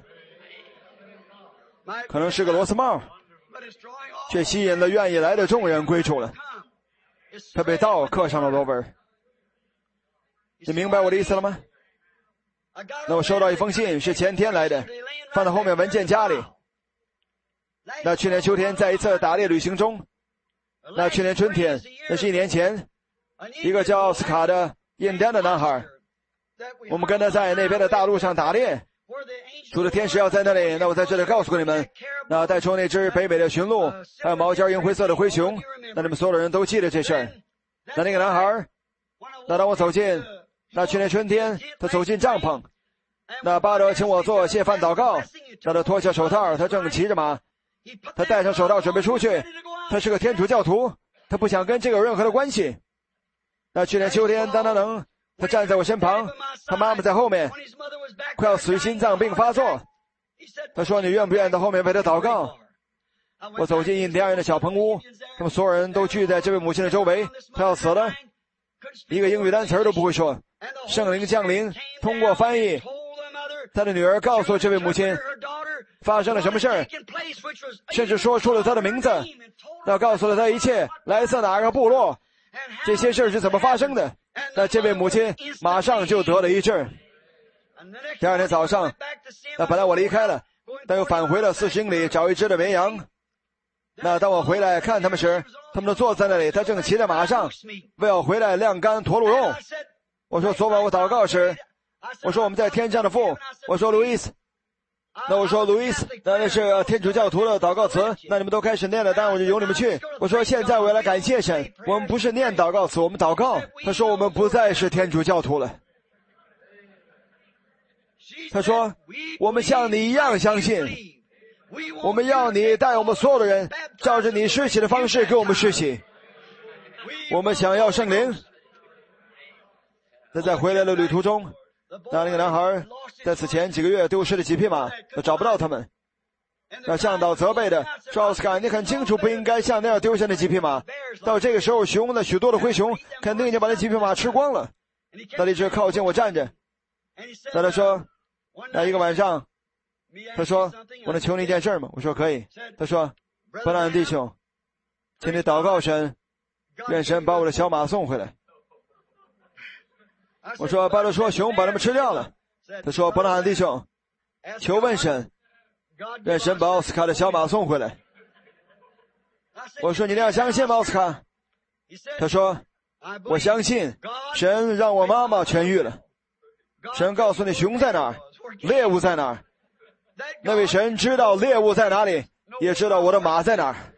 Speaker 1: 可能是个螺丝帽，却吸引了愿意来的众人归主了。他被道刻上了螺纹。你明白我的意思了吗？那我收到一封信，是前天来的，放在后面文件夹里。那去年秋天在一次打猎旅行中，那去年春天，那是1年前，一个叫奥斯卡的印第安的男孩，我们跟他在那边的大陆上打猎，主的天使要在那里。那我在这里告诉你们，那带出那只北美的驯鹿，还有毛尖银灰色的灰熊，那你们所有的人都记得这事儿。那个男孩，那当我走进，那去年春天他走进帐篷，那巴德请我做谢饭祷告，让他脱下手套，他正骑着马，他戴上手套准备出去，他是个天主教徒，他不想跟这个有任何的关系。那去年秋天，当他站在我身旁，他妈妈在后面，快要死于心脏病发作。他说：“你愿不愿意到后面为他祷告？”我走进印第安人的小棚屋，他们所有人都聚在这位母亲的周围。他要死了，一个英语单词都不会说。圣灵降临，通过翻译，他的女儿告诉这位母亲发生了什么事儿，甚至说出了他的名字，那告诉了他一切来自哪个部落，这些事是怎么发生的。那这位母亲马上就得了医治。第二天早上，那本来我离开了，但又返回了40英里找一只的绵羊。那当我回来看他们时，他们都坐在那里，他正骑在马上，为我回来晾干驼鹿肉。 我说昨晚我祷告时，我说我们在天上的父，我说路易斯，那我说路易斯，那是天主教徒的祷告词，那你们都开始念了，当然我就由你们去。我说现在我要来感谢神，我们不是念祷告词，我们祷告。他说我们不再是天主教徒了。他说我们像你一样相信，我们要你带我们所有的人照着你施洗的方式给我们施洗，我们想要圣灵。那在回来的旅途中，那个男孩在此前几个月丢失了几匹马，找不到他们。那向导责备的说，奥斯卡，你很清楚不应该像那样丢下那几匹马，到这个时候熊的许多的灰熊肯定已经把那几匹马吃光了。他一直靠近我站着，那他说那一个晚上，他说我能求你一件事吗？我说可以。他说伯兰弟兄，请你祷告神，愿神把我的小马送回来。我说巴勒说熊把他们吃掉了。他说伯兰弟兄，求问神，愿神把奥斯卡的小马送回来。我说你那样相信吗，奥斯卡？他说我相信神让我妈妈痊愈了。神告诉你熊在哪儿，猎物在哪儿，那位神知道猎物在哪里，也知道我的马在哪儿。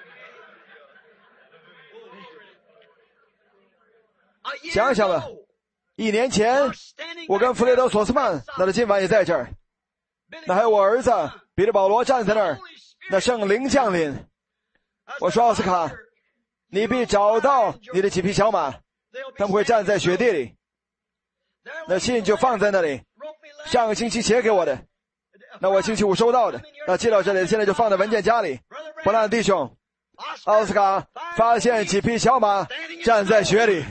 Speaker 1: 想想吧，1年前我跟弗雷德·索斯曼，那他今晚也在这儿，那还有我儿子彼得·保罗站在那儿，那圣灵降临。我说奥斯卡，你必找到你的几匹小马，他们会站在雪地里，那信就放在那里，上个星期写给我的，那我星期五收到的，那寄到这里，现在就放在文件夹里。伯兰弟兄，奥斯卡发现几匹小马站在雪里。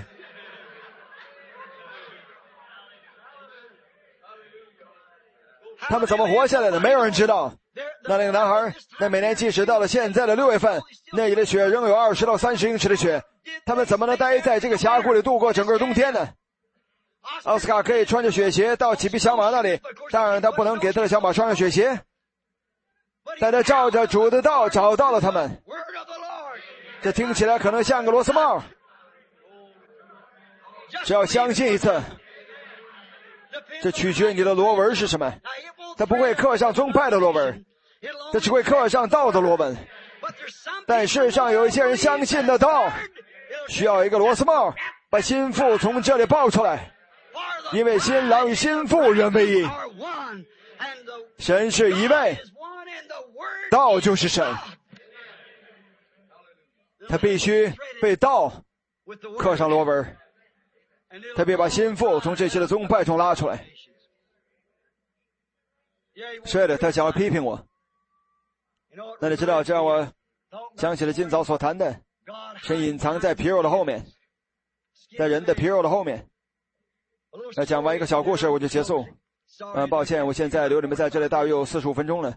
Speaker 1: 他们怎么活下来的？没有人知道。那个男孩，那每年即使到了现在的6月份，那里的雪仍有20到30英尺的雪，他们怎么能待在这个峡谷里度过整个冬天呢？奥斯卡可以穿着雪鞋到几匹小马那里，当然他不能给他的小马穿上雪鞋，但他照着主的道找到了他们。这听起来可能像个螺丝帽，只要相信一次，这取决于你的螺纹是什么。它不会刻上宗派的螺纹，它只会刻上道的螺纹。但世上有一些人相信的道需要一个螺丝帽，把心腹从这里抱出来，因为新郎与新妇原为一，神是一位，道就是神，他必须被道刻上螺纹，他必把心腹从这些的宗派中拉出来。是的，他想要批评我。那你知道，这让我想起了今早所谈的，神隐藏在皮肉的后面，在人的皮肉的后面。那讲完一个小故事我就结束。抱歉，我现在留你们在这里大约有45分钟了。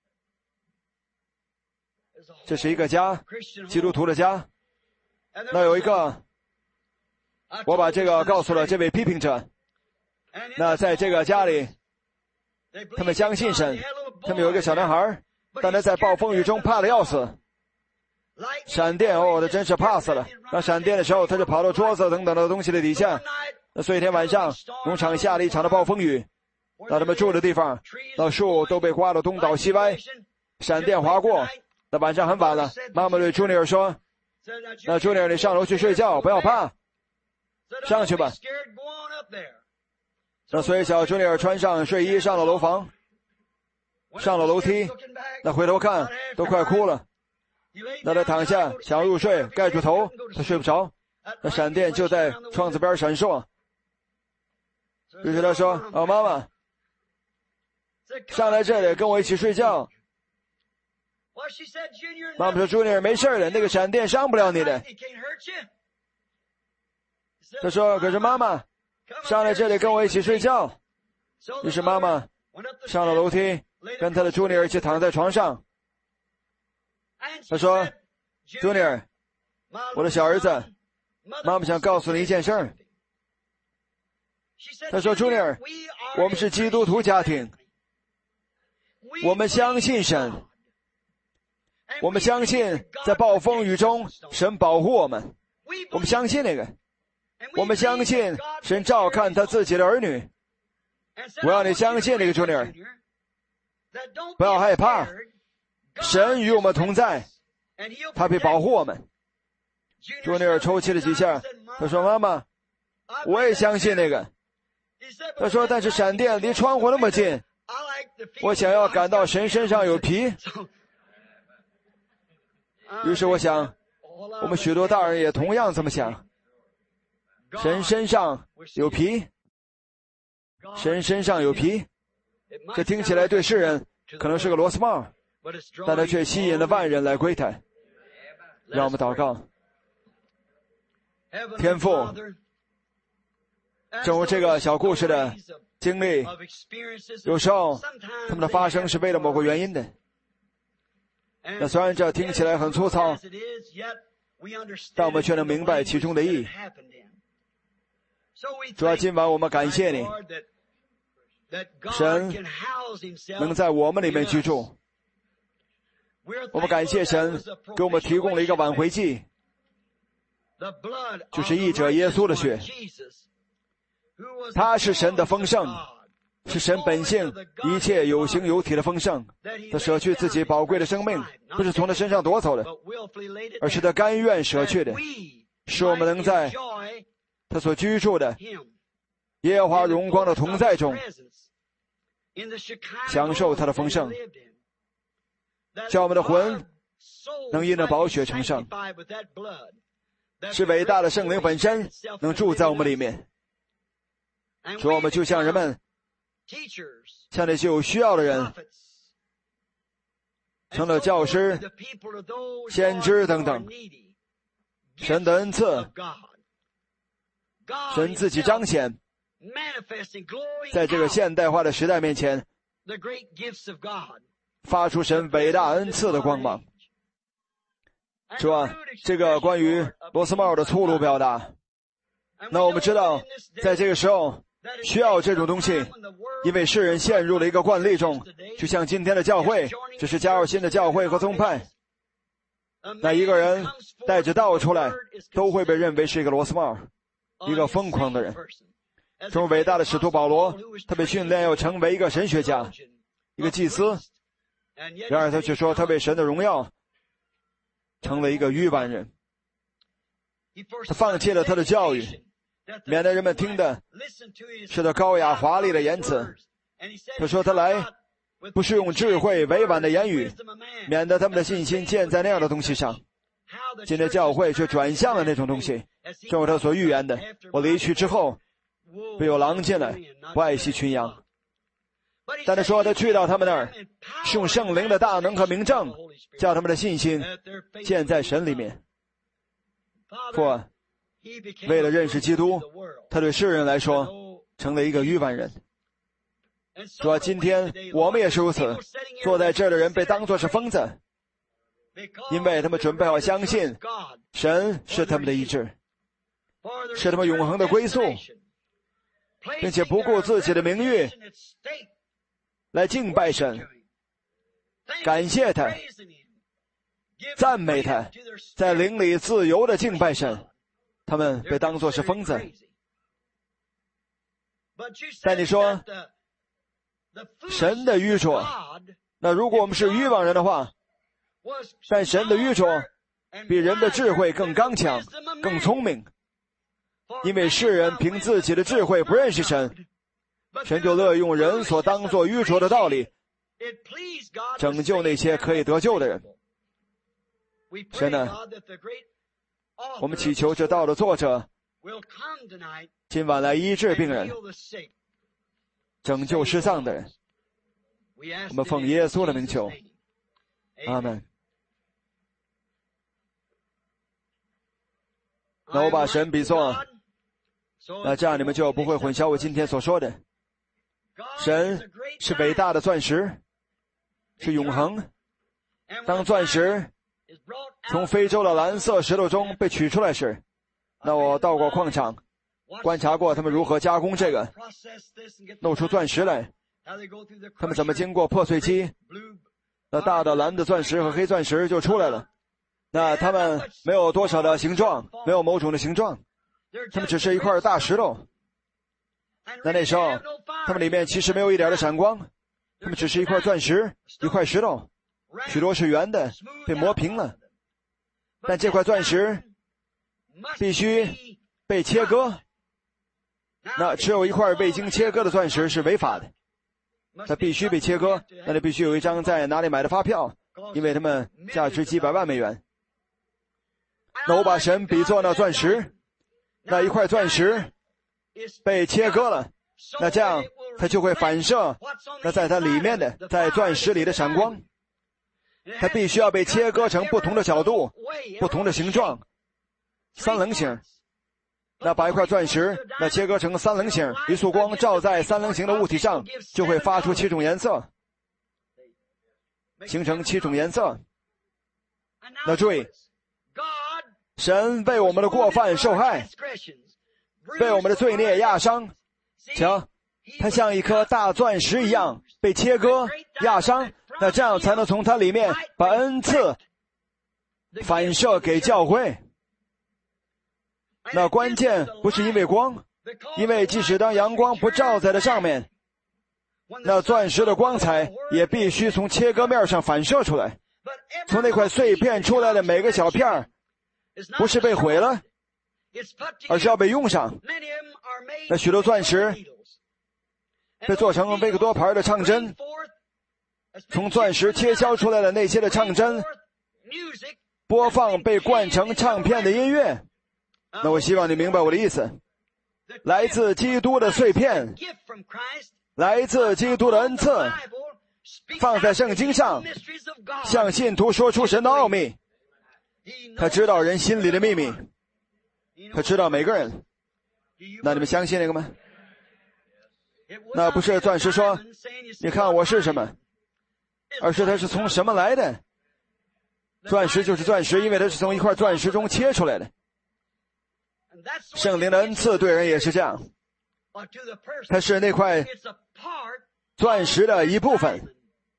Speaker 1: 这是一个家，基督徒的家。那有一个，我把这个告诉了这位批评者。那在这个家里，他们相信神，他们有一个小男孩，但他在暴风雨中怕得要死。闪电，他真是怕死了。那闪电的时候，他就跑到桌子等等的东西的底下。那所以一天晚上，农场下了一场的暴风雨，那他们住的地方，那树都被刮得东倒西歪，闪电划过。那晚上很晚了，妈妈对朱尼尔说：“那朱尼尔，你上楼去睡觉，不要怕，上去吧。”那所以小朱尼尔穿上睡衣上了楼房，上了楼梯，那回头看都快哭了。那他躺下想入睡，盖住头，他睡不着。那闪电就在窗子边闪烁。于是他说：“妈妈，上来这里跟我一起睡觉。”妈妈说：“朱尼尔，没事的，那个闪电伤不了你的。”他说：“可是妈妈，上来这里跟我一起睡觉。”于是妈妈上了楼梯，跟他的朱尼尔一起躺在床上。他说：“朱尼尔，我的小儿子，妈妈想告诉你一件事儿。”他说：“朱尼尔，我们是基督徒家庭，我们相信神，我们相信在暴风雨中神保护我们，我们相信那个。 我们相信神照看他自己的儿女。我要你相信这个Junior，不要害怕，神与我们同在，他会保护我们。Junior抽泣了几下，他说：“妈妈，我也相信那个。”他说：“但是闪电离窗户那么近，我想要感到神身上有皮。”于是我想，我们许多大人也同样这么想。神身上有皮，神身上有皮，这听起来对世人可能是个螺丝帽，但它却吸引了万人来归他。让我们祷告。天父，正如这个小故事的经历，有时候他们的发生是为了某个原因的。那虽然这听起来很粗糙，但我们却能明白其中的意义。主要今晚我们感谢你，神能在我们里面居住。我们感谢神给我们提供了一个挽回剂，就是义者耶稣的血。他是神的丰盛，是神本性一切有形有体的丰盛。他舍去自己宝贵的生命，不是从他身上夺走的，而是他甘愿舍去的，使我们能在他所居住的耶和华荣光的同在中享受他的丰盛，叫我们的魂能因那宝血成圣，是伟大的圣灵本身能住在我们里面。主，我们就像人们，像那些有需要的人，成了教师、先知等等，神的恩赐，神自己彰显，在这个现代化的时代面前，发出神伟大恩赐的光芒。主啊，这个关于螺丝帽的粗鲁表达，那我们知道，在这个时候需要这种东西，因为世人陷入了一个惯例中，就像今天的教会，这是加入新的教会和宗派。那一个人带着道出来，都会被认为是一个螺丝帽，一个疯狂的人。正如伟大的使徒保罗，他被训练要成为一个神学家，一个祭司，然而他却说他为神的荣耀成了一个愚顽人。他放弃了他的教育，免得人们听的是他高雅华丽的言辞。他说他来不是用智慧委婉的言语，免得他们的信心建在那样的东西上。今天教会却转向了那种东西，正如他所预言的，我离去之后必有狼进来，不爱惜群羊。但他说他去到他们那儿，是用圣灵的大能和明证，叫他们的信心建在神里面。父，为了认识基督，他对世人来说成了一个愚顽人。主啊，今天我们也是如此，坐在这儿的人被当作是疯子，因为他们准备好相信神是他们的医治，是他们永恒的归宿，并且不顾自己的名誉来敬拜神，感谢他，赞美他，在灵里自由的敬拜神。他们被当作是疯子。但你说神的愚拙，那如果我们是愚妄人的话，但神的愚拙比人的智慧更刚强，更聪明，因为世人凭自己的智慧不认识神，神就乐意用人所当作愚拙的道理拯救那些可以得救的人。神啊，我们祈求这道的作者今晚来医治病人，拯救失丧的人。我们奉耶稣的名求，阿们。那我把神比作，那这样你们就不会混淆我今天所说的。神是伟大的钻石，是永恒。当钻石从非洲的蓝色石头中被取出来时，那我到过矿场，观察过他们如何加工这个，弄出钻石来。他们怎么经过破碎机，那大的蓝的钻石和黑钻石就出来了。那他们没有多少的形状，没有某种的形状， 他们只是一块大石头。那时候，他们里面其实没有一点的闪光，他们只是一块钻石，一块石头，许多是圆的，被磨平了。但这块钻石必须被切割，那只有一块未经切割的钻石是违法的，它必须被切割，那你必须有一张在哪里买的发票，因为它们价值几百万美元。那我把神比作那钻石，那一块钻石被切割了，那这样它就会反射那在它里面的，在钻石里的闪光。它必须要被切割成不同的角度，不同的形状，三棱形。那把一块钻石那切割成三棱形，一束光照在三棱形的物体上，就会发出7种颜色，形成7种颜色。那注意，神为我们的过犯受害，被我们的罪孽压伤，瞧，它像一颗大钻石一样被切割压伤，那这样才能从它里面把恩赐反射给教会。那关键不是因为光，因为即使当阳光不照在这上面，那钻石的光彩也必须从切割面上反射出来，从那块碎片出来的每个小片不是被毁了，而是要被用上。那许多钻石被做成维克多牌的唱针，从钻石切削出来的那些的唱针播放被灌成唱片的音乐。那我希望你明白我的意思，来自基督的碎片，来自基督的恩赐，放在圣经上，向信徒说出神的奥秘。他知道人心里的秘密，他知道每个人。那你们相信那个吗？那不是钻石说你看我是什么，而是它是从什么来的。钻石就是钻石，因为它是从一块钻石中切出来的。圣灵的恩赐对人也是这样，它是那块钻石的一部分，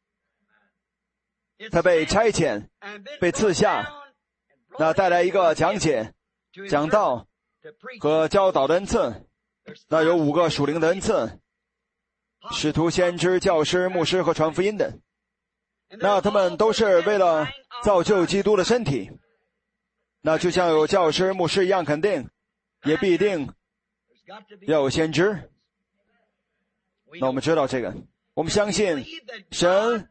Speaker 1: 它被差遣，被赐下，那带来一个讲解、讲道和教导的恩赐。那有5个属灵的恩赐，使徒、先知、教师、牧师和传福音的。那他们都是为了造就基督的身体。那就像有教师、牧师一样，肯定也必定要有先知。那我们知道这个，我们相信神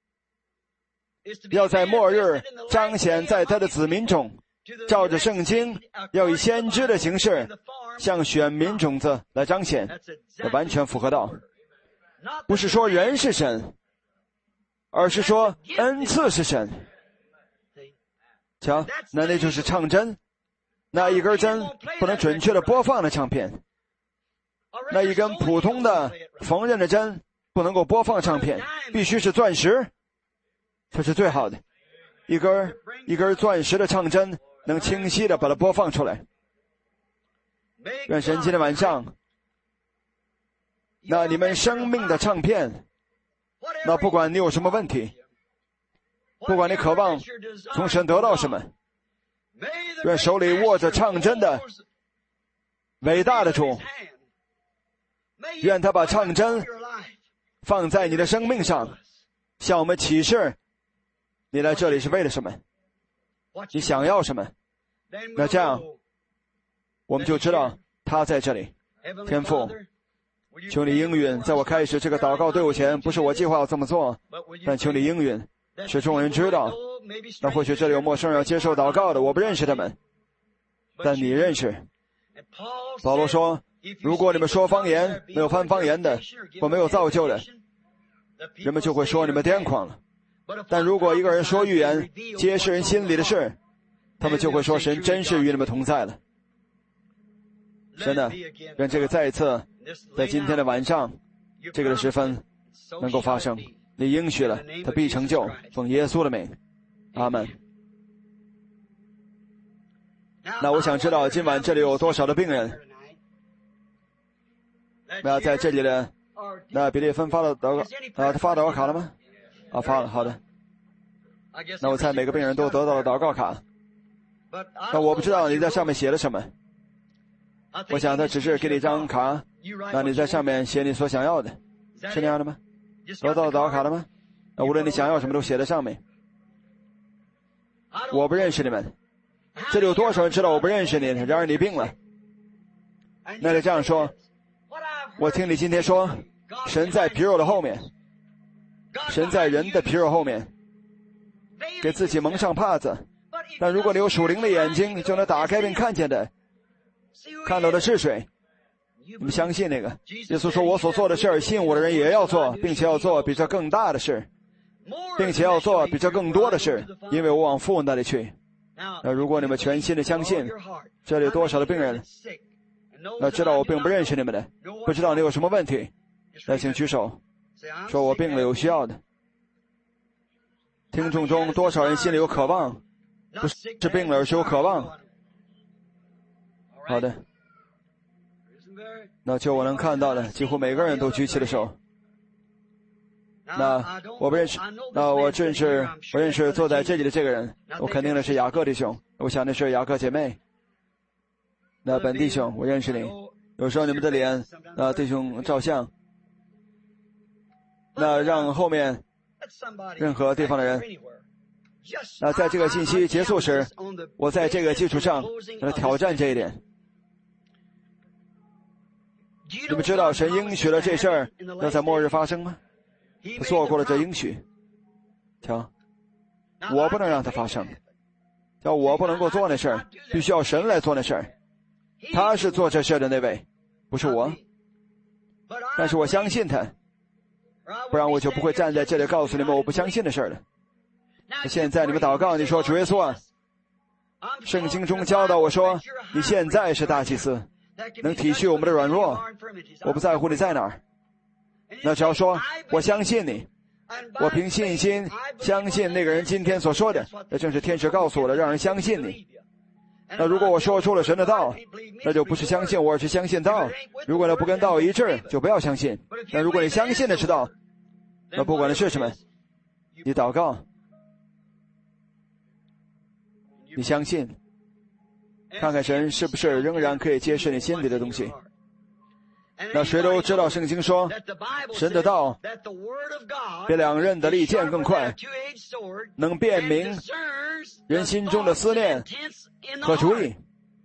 Speaker 1: 要在末日彰显在他的子民中，照着圣经要以先知的形式向选民种子来彰显，这完全符合到，不是说人是神，而是说恩赐是神。瞧，那就是唱针，那一根针不能准确的播放的唱片，那一根普通的缝纫的针不能够播放唱片，必须是钻石，这是最好的。一根钻石的唱针能清晰的把它播放出来。愿神今天晚上，那你们生命的唱片，那不管你有什么问题，不管你渴望从神得到什么，愿手里握着唱针的伟大的主，愿他把唱针放在你的生命上，向我们启示你来这里是为了什么，你想要什么。那这样我们就知道他在这里。天父，求你应允，在我开始这个祷告队伍前，不是我计划要这么做，但求你应允，使众人知道。那或许这里有陌生人要接受祷告的，我不认识他们，但你认识。保罗说，如果你们说方言，没有翻方言的或没有造就的，人们就会说你们癫狂了。但如果一个人说预言，揭示人心里的事，他们就会说神真是与你们同在了。神啊，愿这个再一次在今天的晚上这个的时分能够发生，你应许了，他必成就，奉耶稣的名，阿们。那我想知道今晚这里有多少的病人。那在这里的那比利芬发了祷告他发祷告卡了吗？发了，好的。那我猜每个病人都得到了祷告卡。那我不知道你在上面写了什么。 我想他只是给你一张卡，让你在上面写你所想要的，是那样的吗？得到祷卡了吗？无论你想要什么都写在上面。我不认识你们，这里有多少人知道我不认识你？然而你病了。那就这样说，我听你今天说，神在皮肉的后面，神在人的皮肉后面，给自己蒙上帕子。但如果你有属灵的眼睛，就能打开并看见的，看到的是谁？你们相信那个？耶稣说，我所做的事儿，信我的人也要做，并且要做比这更大的事，并且要做比这更多的事，因为我往父那里去。那如果你们全心的相信，这里有多少的病人，那知道我并不认识你们的，不知道你有什么问题，那请举手，说我病了有需要的。听众中多少人心里有渴望，不是病了，而是有渴望。好的，那就我能看到的，几乎每个人都举起了手。那我不认识，那我认识坐在这里的这个人，我肯定的是雅各弟兄，我想的是雅各姐妹。那本弟兄，我认识你。有时候你们的脸，弟兄照相，那让后面任何地方的人，那在这个信息结束时，我在这个基础上挑战这一点。你们知道神应许了这事儿要在末日发生吗？他做过了这应许。瞧，我不能让它发生，叫我不能够做那事儿，必须要神来做那事儿。他是做这事的那位，不是我。但是我相信他，不然我就不会站在这里告诉你们我不相信的事儿了。现在你们祷告，你说主耶稣啊，圣经中教导我说，你现在是大祭司，能体恤我们的软弱，我不在乎你在哪儿。那只要说我相信你，我凭信心相信那个人今天所说的，那正是天使告诉我的，让人相信你。那如果我说出了神的道，那就不是相信我，而是相信道。如果那不跟道一致，就不要相信。那如果你相信的是道，那不管的是什么，你祷告，你相信，看看神是不是仍然可以揭示你心里的东西。那谁都知道圣经说，神的道比两刃的利剑更快，能辨明人心中的思念和主意。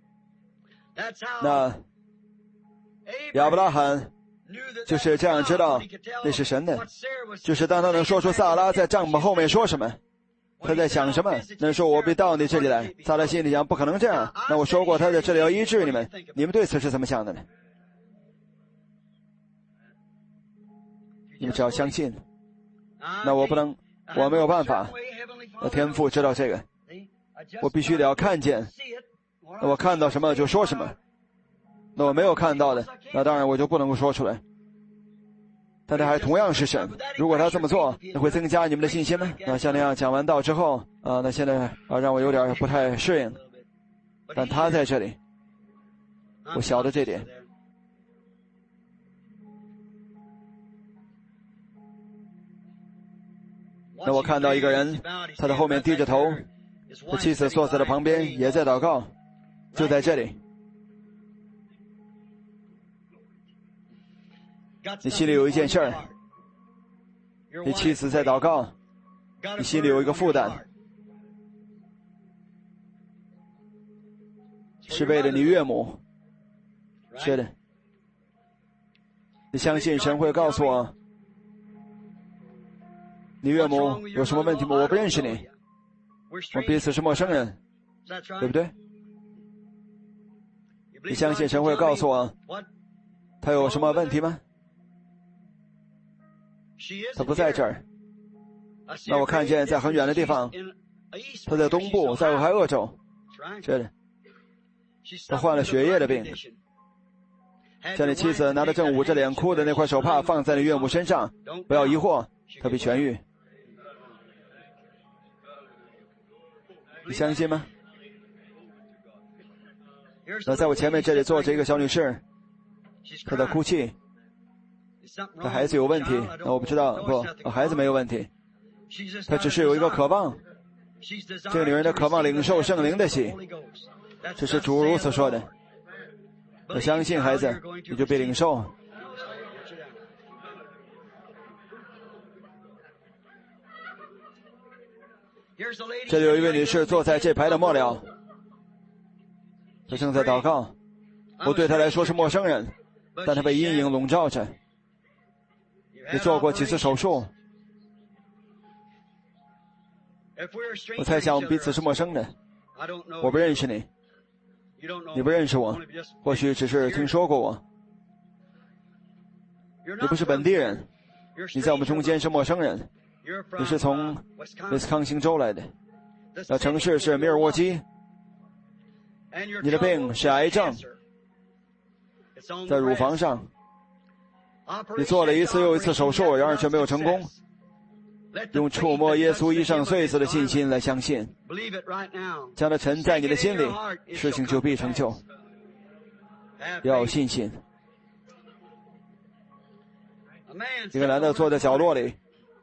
Speaker 1: 那亚伯拉罕就是这样知道那是神的，就是当他能说出撒拉在帐篷后面说什么，他在想什么，那说我必到你这里来，撒拉心里想不可能这样，那我说过他在这里要医治你们，你们对此是怎么想的呢？你们只要相信。那我没有办法，那天父知道这个，我必须得要看见，那我看到什么就说什么，那我没有看到的，那当然我就不能够说出来。但他还同样是神，如果他这么做，那会增加你们的信心吗？那像那样讲完道之后那现在让我有点不太适应，但他在这里，我晓得这点。那我看到一个人，他在后面低着头，他妻子坐在了旁边，也在祷告，就在这里。你心里有一件事儿，你妻子在祷告，你心里有一个负担，是为了你岳母。是的，你相信神会告诉我你岳母有什么问题吗？我不认识你，我彼此是陌生人，对不对？你相信神会告诉我他有什么问题吗？他不在这儿，那我看见在很远的地方，他在东部，在俄亥俄州。是的，他患了血液的病。叫你妻子拿着正捂着脸哭的那块手帕放在你岳母身上，不要疑惑，他必痊愈。你相信吗？那在我前面这里坐着一个小女士，她在哭泣，她孩子有问题，那我不知道，孩子没有问题，她只是有一个渴望，这个女人的渴望领受圣灵的喜，这是主如此说的。 要相信孩子，你就必领受。这里有一位女士坐在这排的末了，她正在祷告。我对她来说是陌生人，但她被阴影笼罩着。你做过几次手术？我猜想我们彼此是陌生的，我不认识你，你不认识我，或许只是听说过我。你不是本地人，你在我们中间是陌生人。你是从威斯康星州来的，城市是密尔沃基。你的病是癌症，在乳房上。你做了一次又一次手术，然而却没有成功。用触摸耶稣衣上穗子的信心来相信，将它沉在你的心里，事情就必成就。要有信心。一个男的坐在角落里，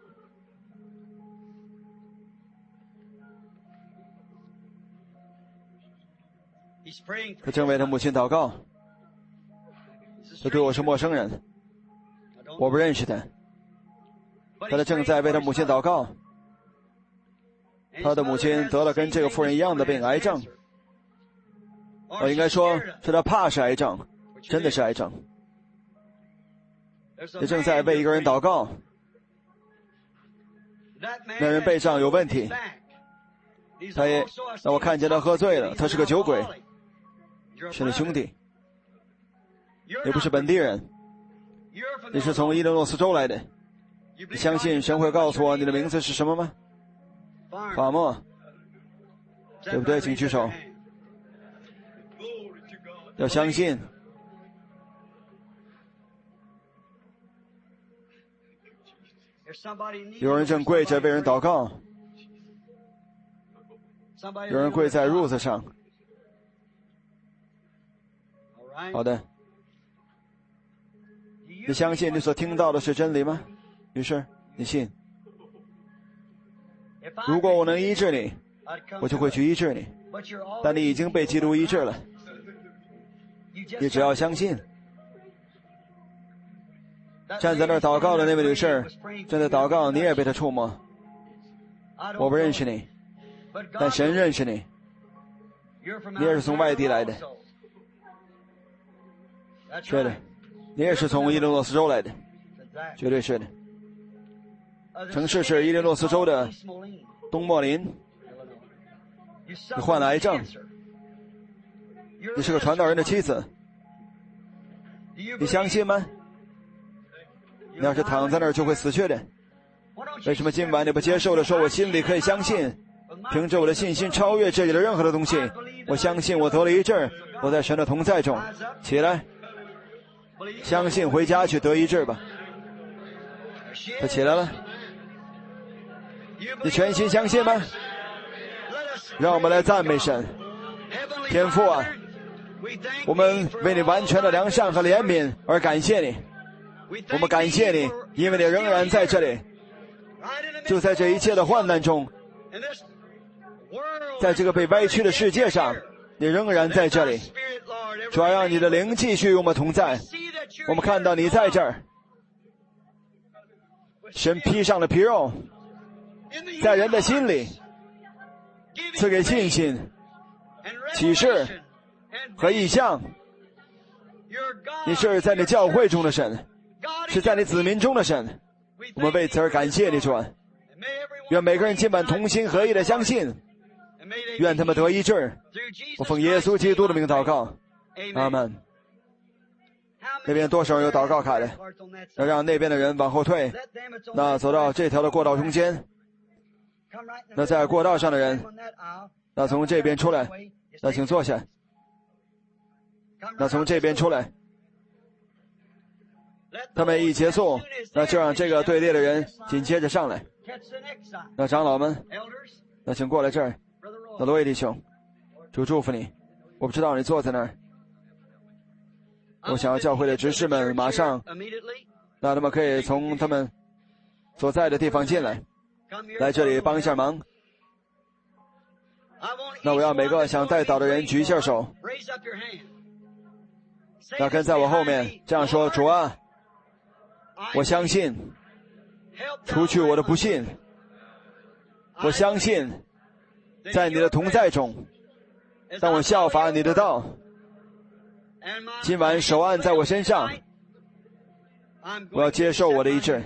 Speaker 1: 他正为他母亲祷告。他对我是陌生人，我不认识他。他正在为他母亲祷告。他的母亲得了跟这个妇人一样的病，癌症。我应该说是他怕是癌症，真的是癌症。他正在为一个人祷告。那人背上有问题，他也让我看见他喝醉了，他是个酒鬼，是你兄弟。你不是本地人，你是从伊利诺斯州来的。你相信神会告诉我你的名字是什么吗？法莫，对不对？请举手。要相信。有人正跪着为人祷告，有人跪在褥子上。好的，你相信你所听到的是真理吗？于是你信。如果我能医治你，我就会去医治你，但你已经被基督医治了。你只要相信。站在那儿祷告的那位女士正在祷告，你也被她触摸。我不认识你，但神认识你。你也是从外地来的。对的，你也是从伊利诺斯州来的，绝对是的。城市是伊利诺斯州的东莫林。你患了癌症，你是个传道人的妻子。你相信吗？你要是躺在那儿就会死去的。为什么今晚你不接受的说我心里可以相信，凭着我的信心超越这里的任何的东西，我相信我得了医治，我在神的同在中。起来，相信回家去得医治吧。他起来了。你全心相信吗？让我们来赞美神。天父啊，我们为你完全的良善和怜悯而感谢你。我们感谢你，因为你仍然在这里，就在这一切的患难中，在这个被歪曲的世界上，你仍然在这里。主要让你的灵继续与我们同在。我们看到你在这儿，神披上了皮肉，在人的心里赐给信心、启示和异象。你是在你教会中的神，是在你子民中的神。我们为此而感谢你，主。愿每个人今晚同心合意的相信，愿他们得医治。我奉耶稣基督的名祷告，阿们。那边多少人有祷告卡的？要让那边的人往后退，那走到这条的过道中间。那在过道上的人，那从这边出来，那请坐下。那从这边出来，他们一结束，那就让这个队列的人紧接着上来。那长老们，那请过来这儿。那罗伊弟兄，主祝福你。我不知道你坐在那儿，我想要教会的执事们马上，那他们可以从他们所在的地方进来，来这里帮一下忙。那我要每个想带祷的人举一下手。 那跟在我后面这样说：主啊，我相信，除去我的不信，我相信在你的同在中，当我效法你的道，今晚手按在我身上，我要接受我的医治，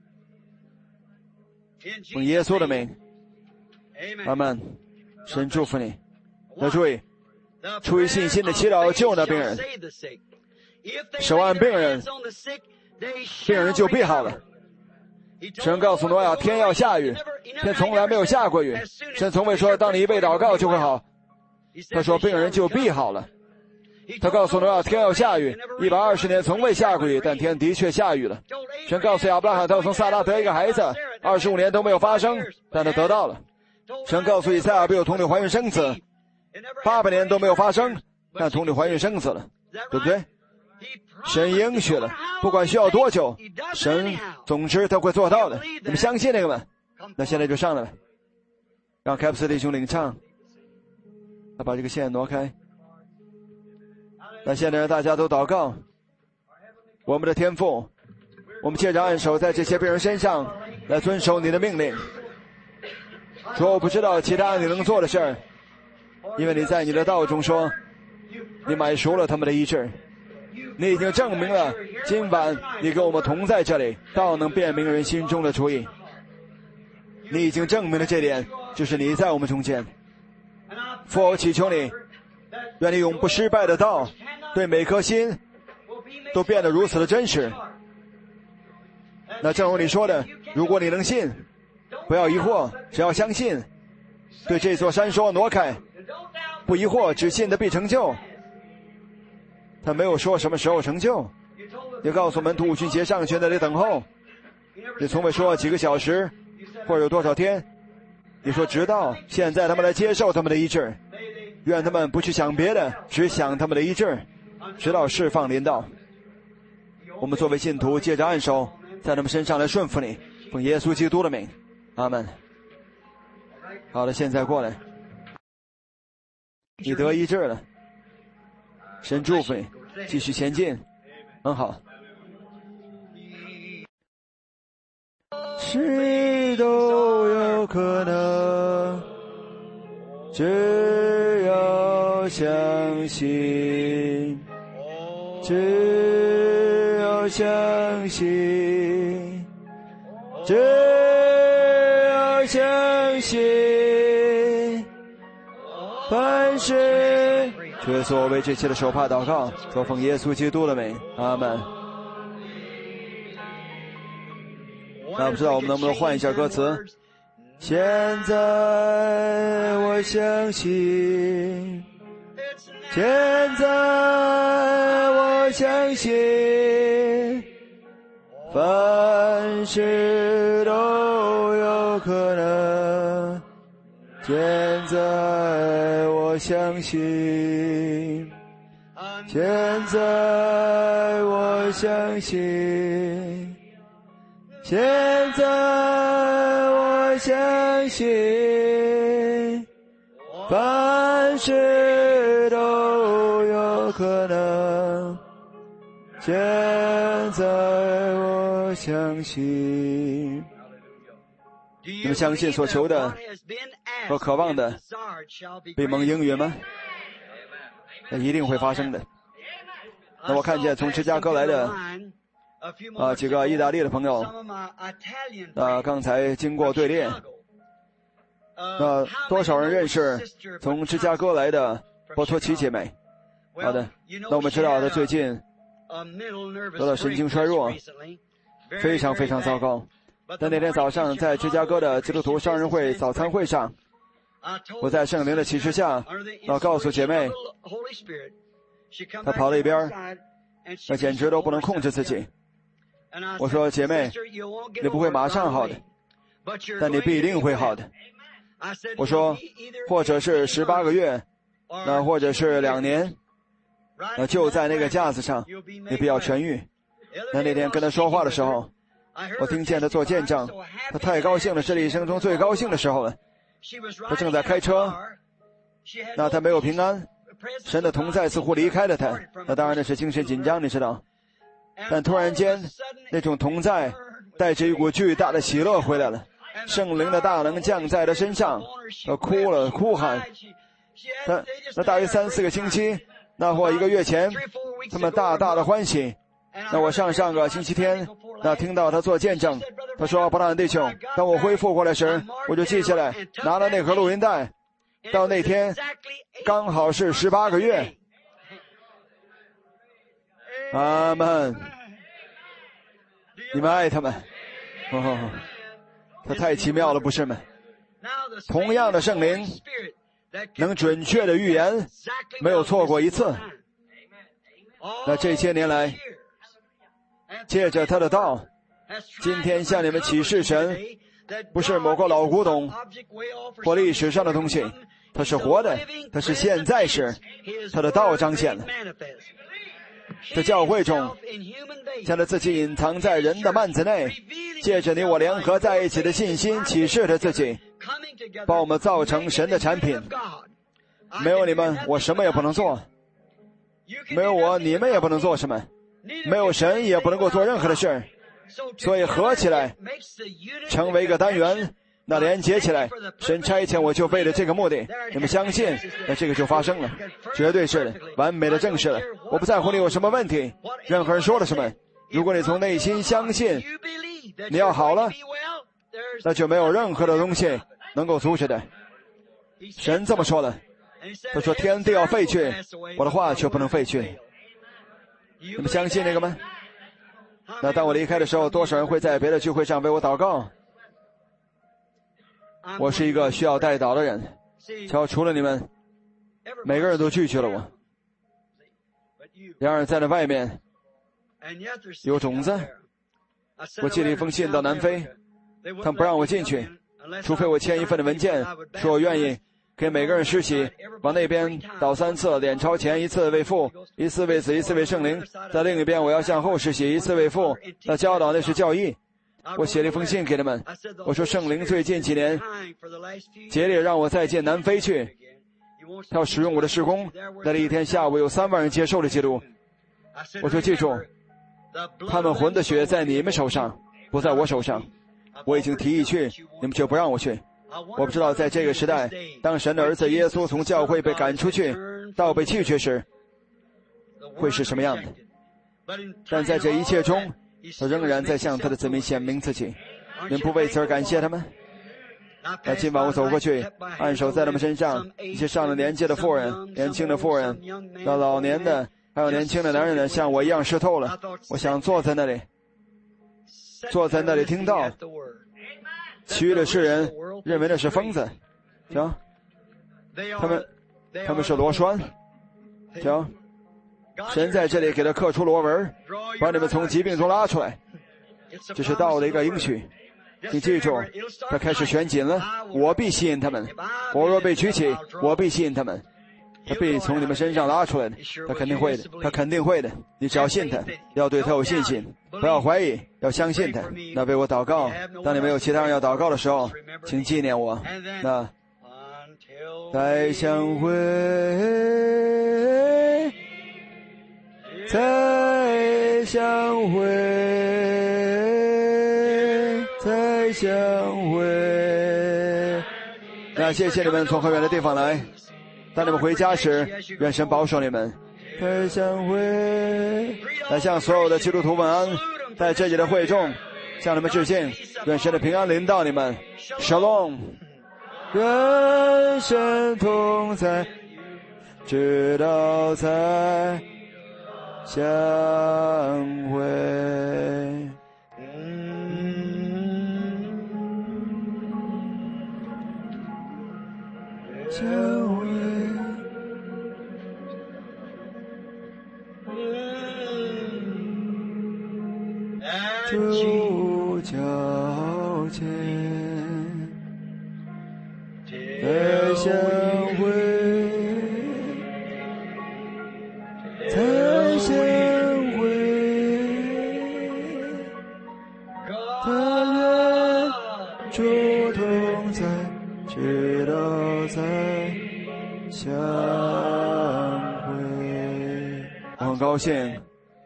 Speaker 1: 奉耶稣的名，阿们。神祝福你。要注意，出于信心的祈祷救那病人，手按病人，病人就必好了。神告诉挪亚，天要下雨，天从来没有下过雨。神从未说当你一被祷告就会好，他说病人就必好了。他告诉挪亚，天要下雨，120年从未下过雨，但天的确下雨了。神告诉亚伯拉罕，他要从撒拉得一个孩子，25年都没有发生，但他得到了。神告诉以赛亚，必有童女怀孕生子，800年都没有发生，但童女怀孕生子了，对不对？神应许了，不管需要多久，神总之他会做到的。你们相信那个吗？那现在就上来吧，让凯普斯弟兄领唱，他把这个线挪开。那现在让大家都祷告。我们的天父，我们借着按手在这些病人身上来遵守你的命令。说我不知道其他你能做的事儿，因为你在你的道中说，你买赎了他们的医治。你已经证明了今晚你跟我们同在这里，道能辨明人心中的主意。你已经证明了这点，就是你在我们中间。父，我祈求你，愿你永不失败的道对每颗心都变得如此的真实。那正如你说的，如果你能信，不要疑惑，只要相信。对这座山说挪开，不疑惑，只信的必成就。他没有说什么时候成就，也告诉门徒5旬节上去那里等候。你从未说几个小时或者有多少天，你说直到现在他们来接受他们的医治。愿他们不去想别的，只想他们的医治，直到释放临到。我们作为信徒借着按手在他们身上来顺服你，奉耶稣基督的名，阿们。好了，现在过来，你得医治了，神祝福你，继续前进，很好。谁都有可能，只要相信，只要相信，只要相信，凡事主所为这期的手帕祷告，做奉耶稣基督的名，阿们。那不知道我们能不能换一下歌词？现在我相信，现在我相信，凡事都有可能。现在我相信，现在我相信，现在我相信，凡事都有可能。现在我相信。你们相信所求的和渴望的必蒙应允吗？那一定会发生的。那我看见从芝加哥来的几个意大利的朋友刚才经过队列，多少人认识从芝加哥来的波托奇姐妹？好的，那我们知道她最近得了神经衰弱，非常非常糟糕。但那天早上在芝加哥的基督徒商人会早餐会上，我在圣灵的启示下告诉姐妹，她跑了一边，那简直都不能控制自己。我说姐妹，你不会马上好的，但你必定会好的。我说或者是18个月，那或者是2年，那就在那个架子上你必要痊愈。那天跟他说话的时候，我听见他做见证，他太高兴了，是一生中最高兴的时候了。他正在开车，那他没有平安， 神的同在似乎离开了他，那当然那是精神紧张，你知道。但突然间，那种同在带着一股巨大的喜乐回来了，圣灵的大能降在他身上，他哭了，哭喊。那大约3-4个星期，那或1个月前，他们大大的欢喜。那我上个星期天，那听到他做见证，他说：伯兰弟兄，当我恢复过来时，我就记下来，拿了那盒录音带，到那天刚好是18个月。阿们，你们爱他们，他太奇妙了，不是吗？同样的圣灵能准确的预言，没有错过一次。那这些年来，借着他的道，今天向你们启示神，不是某个老古董或历史上的东西，它是活的，它是现在时，他的道彰显了。在教会中，将他自己隐藏在人的幔子内，借着你我联合在一起的信心启示他自己，把我们造成神的产品。没有你们，我什么也不能做；没有我，你们也不能做什么；没有神，也不能够做任何的事。所以合起来，成为一个单元，那连接起来，神差遣我就为了这个目的。你们相信，那这个就发生了，绝对是的，完美的证实了。我不在乎你有什么问题，任何人说了什么，如果你从内心相信你要好了，那就没有任何的东西能够阻止的。神这么说了，他说天地要废去，我的话却不能废去。你们相信那个吗？那当我离开的时候，多少人会在别的聚会上为我祷告？我是一个需要代祷的人，瞧，除了你们，每个人都拒绝了我。然而在那外面有种子，我寄了一封信到南非，他们不让我进去，除非我签一份的文件，说我愿意给每个人施洗，往那边倒3次，脸朝前，1次为父，1次为子，1次为圣灵，在另一边我要向后施洗，1次为父。那教导那是教义。我写了一封信给他们，我说圣灵最近几年竭力让我再进南非去，他要使用我的事工。那一天下午有3万人接受了基督。我说记住，他们魂的血在你们手上，不在我手上。我已经提议去，你们却不让我去。我不知道在这个时代，当神的儿子耶稣从教会被赶出去到被弃绝时会是什么样的。但在这一切中，他仍然在向他的子民显明自己。你们不为此而感谢他们？那今晚我走过去，按手在他们身上，一些上了年纪的妇人，年轻的妇人，到老年的，还有年轻的男人呢，像我一样湿透了。我想坐在那里听到。其余的世人认为那是疯子，行？他们是螺栓，行？神在这里给他刻出螺纹，把你们从疾病中拉出来，这是道的一个应许。你记住，他开始旋紧了，我必吸引他们。我若被举起，我必吸引他们。他必从你们身上拉出来的，他肯定会的，他肯定会的。你只要信他，要对他有信心，不要怀疑，要相信他。那为我祷告，当你们有其他人要祷告的时候，请纪念我。那再相会，再相会，再相会。那谢谢你们从很远的地方来。当你们回家时，愿神保守你们。再相会，来向所有的基督徒问安，在这里的会众向你们致敬，愿神的平安临到你们。Shalom， 愿神同在，直到再相会。相会。主脚前，再相会，再相会，但愿主同在，直到再相会。 很高兴。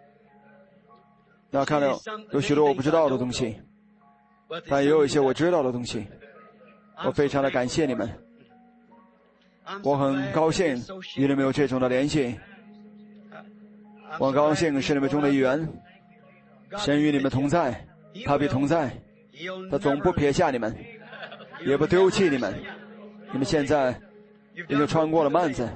Speaker 1: 大家看到有许多我不知道的东西，但也有一些我知道的东西。我非常的感谢你们。我很高兴与你们有这种的联系。我很高兴是你们中的一员。神与你们同在，他必同在，他总不撇下你们，也不丢弃你们。你们现在已经穿过了幔子。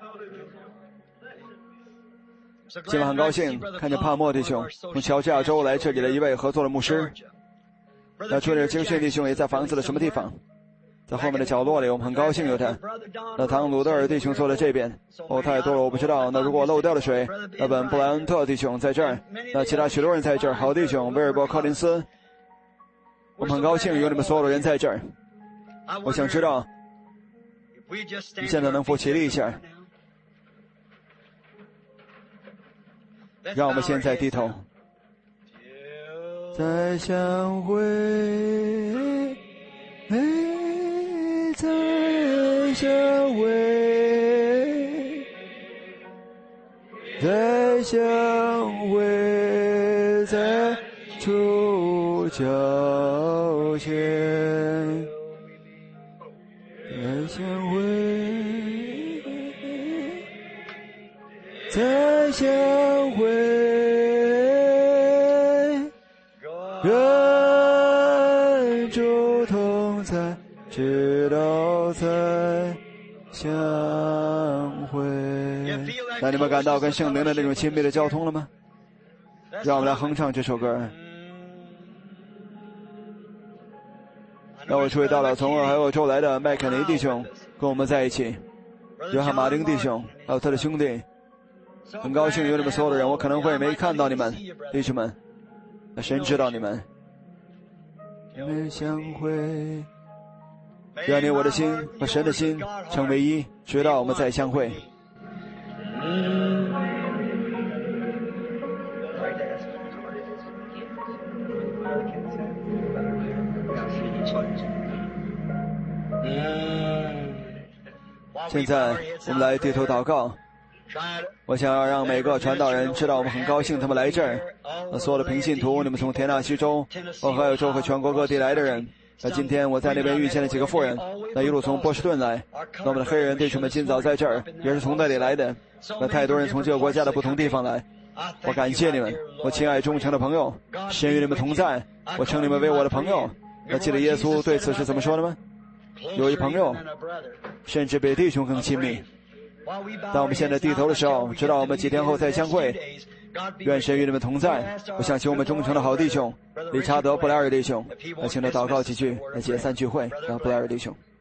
Speaker 1: 今晚很高兴看见帕默弟兄从乔治亚州来这里的一位合作的牧师。那朱里精训弟兄也在房子的什么地方？在后面的角落里，我们很高兴有他。那唐鲁德尔弟兄坐在这边。太多了，我不知道。那如果漏掉了谁？那本布莱恩特弟兄在这儿。那其他许多人在这儿。好弟兄，威尔伯·柯林斯。我们很高兴有你们所有的人在这儿。我想知道，你现在能否起立一下？让我们现在低头。再相会，再相会，再相会，在主脚前，再相会，再相会，愿主同在，直到再相会。那你们感到跟圣灵的那种亲密的交通了吗？让我们来哼唱这首歌。让我注意到了从俄亥俄州来的麦肯尼弟兄跟我们在一起，约翰马丁弟兄还有他的兄弟。很高兴有你们所有的人，我可能会没看到你们，弟兄们，神知道你们。相会，愿你我的心和神的心成为一，直到我们再相会。现在我们来低头祷告。我想要让每个传道人知道我们很高兴他们来这儿。所有的平信徒，你们从田纳西州、俄亥俄州和全国各地来的人。今天我在那边遇见了几个妇人，一路从波士顿来。我们的黑人弟兄们今早在这儿，也是从那里来的。太多人从这个国家的不同地方来。我感谢你们，我亲爱忠诚的朋友，神与你们同在，我称你们为我的朋友。记得耶稣对此是怎么说的吗？有一朋友，甚至比弟兄更亲密。当我们现在低头的时候，直到我们几天后再相会。愿神与你们同在。我想请我们忠诚的好弟兄理查德·布莱尔弟兄来请他祷告几句，来解散聚会，让布莱尔弟兄。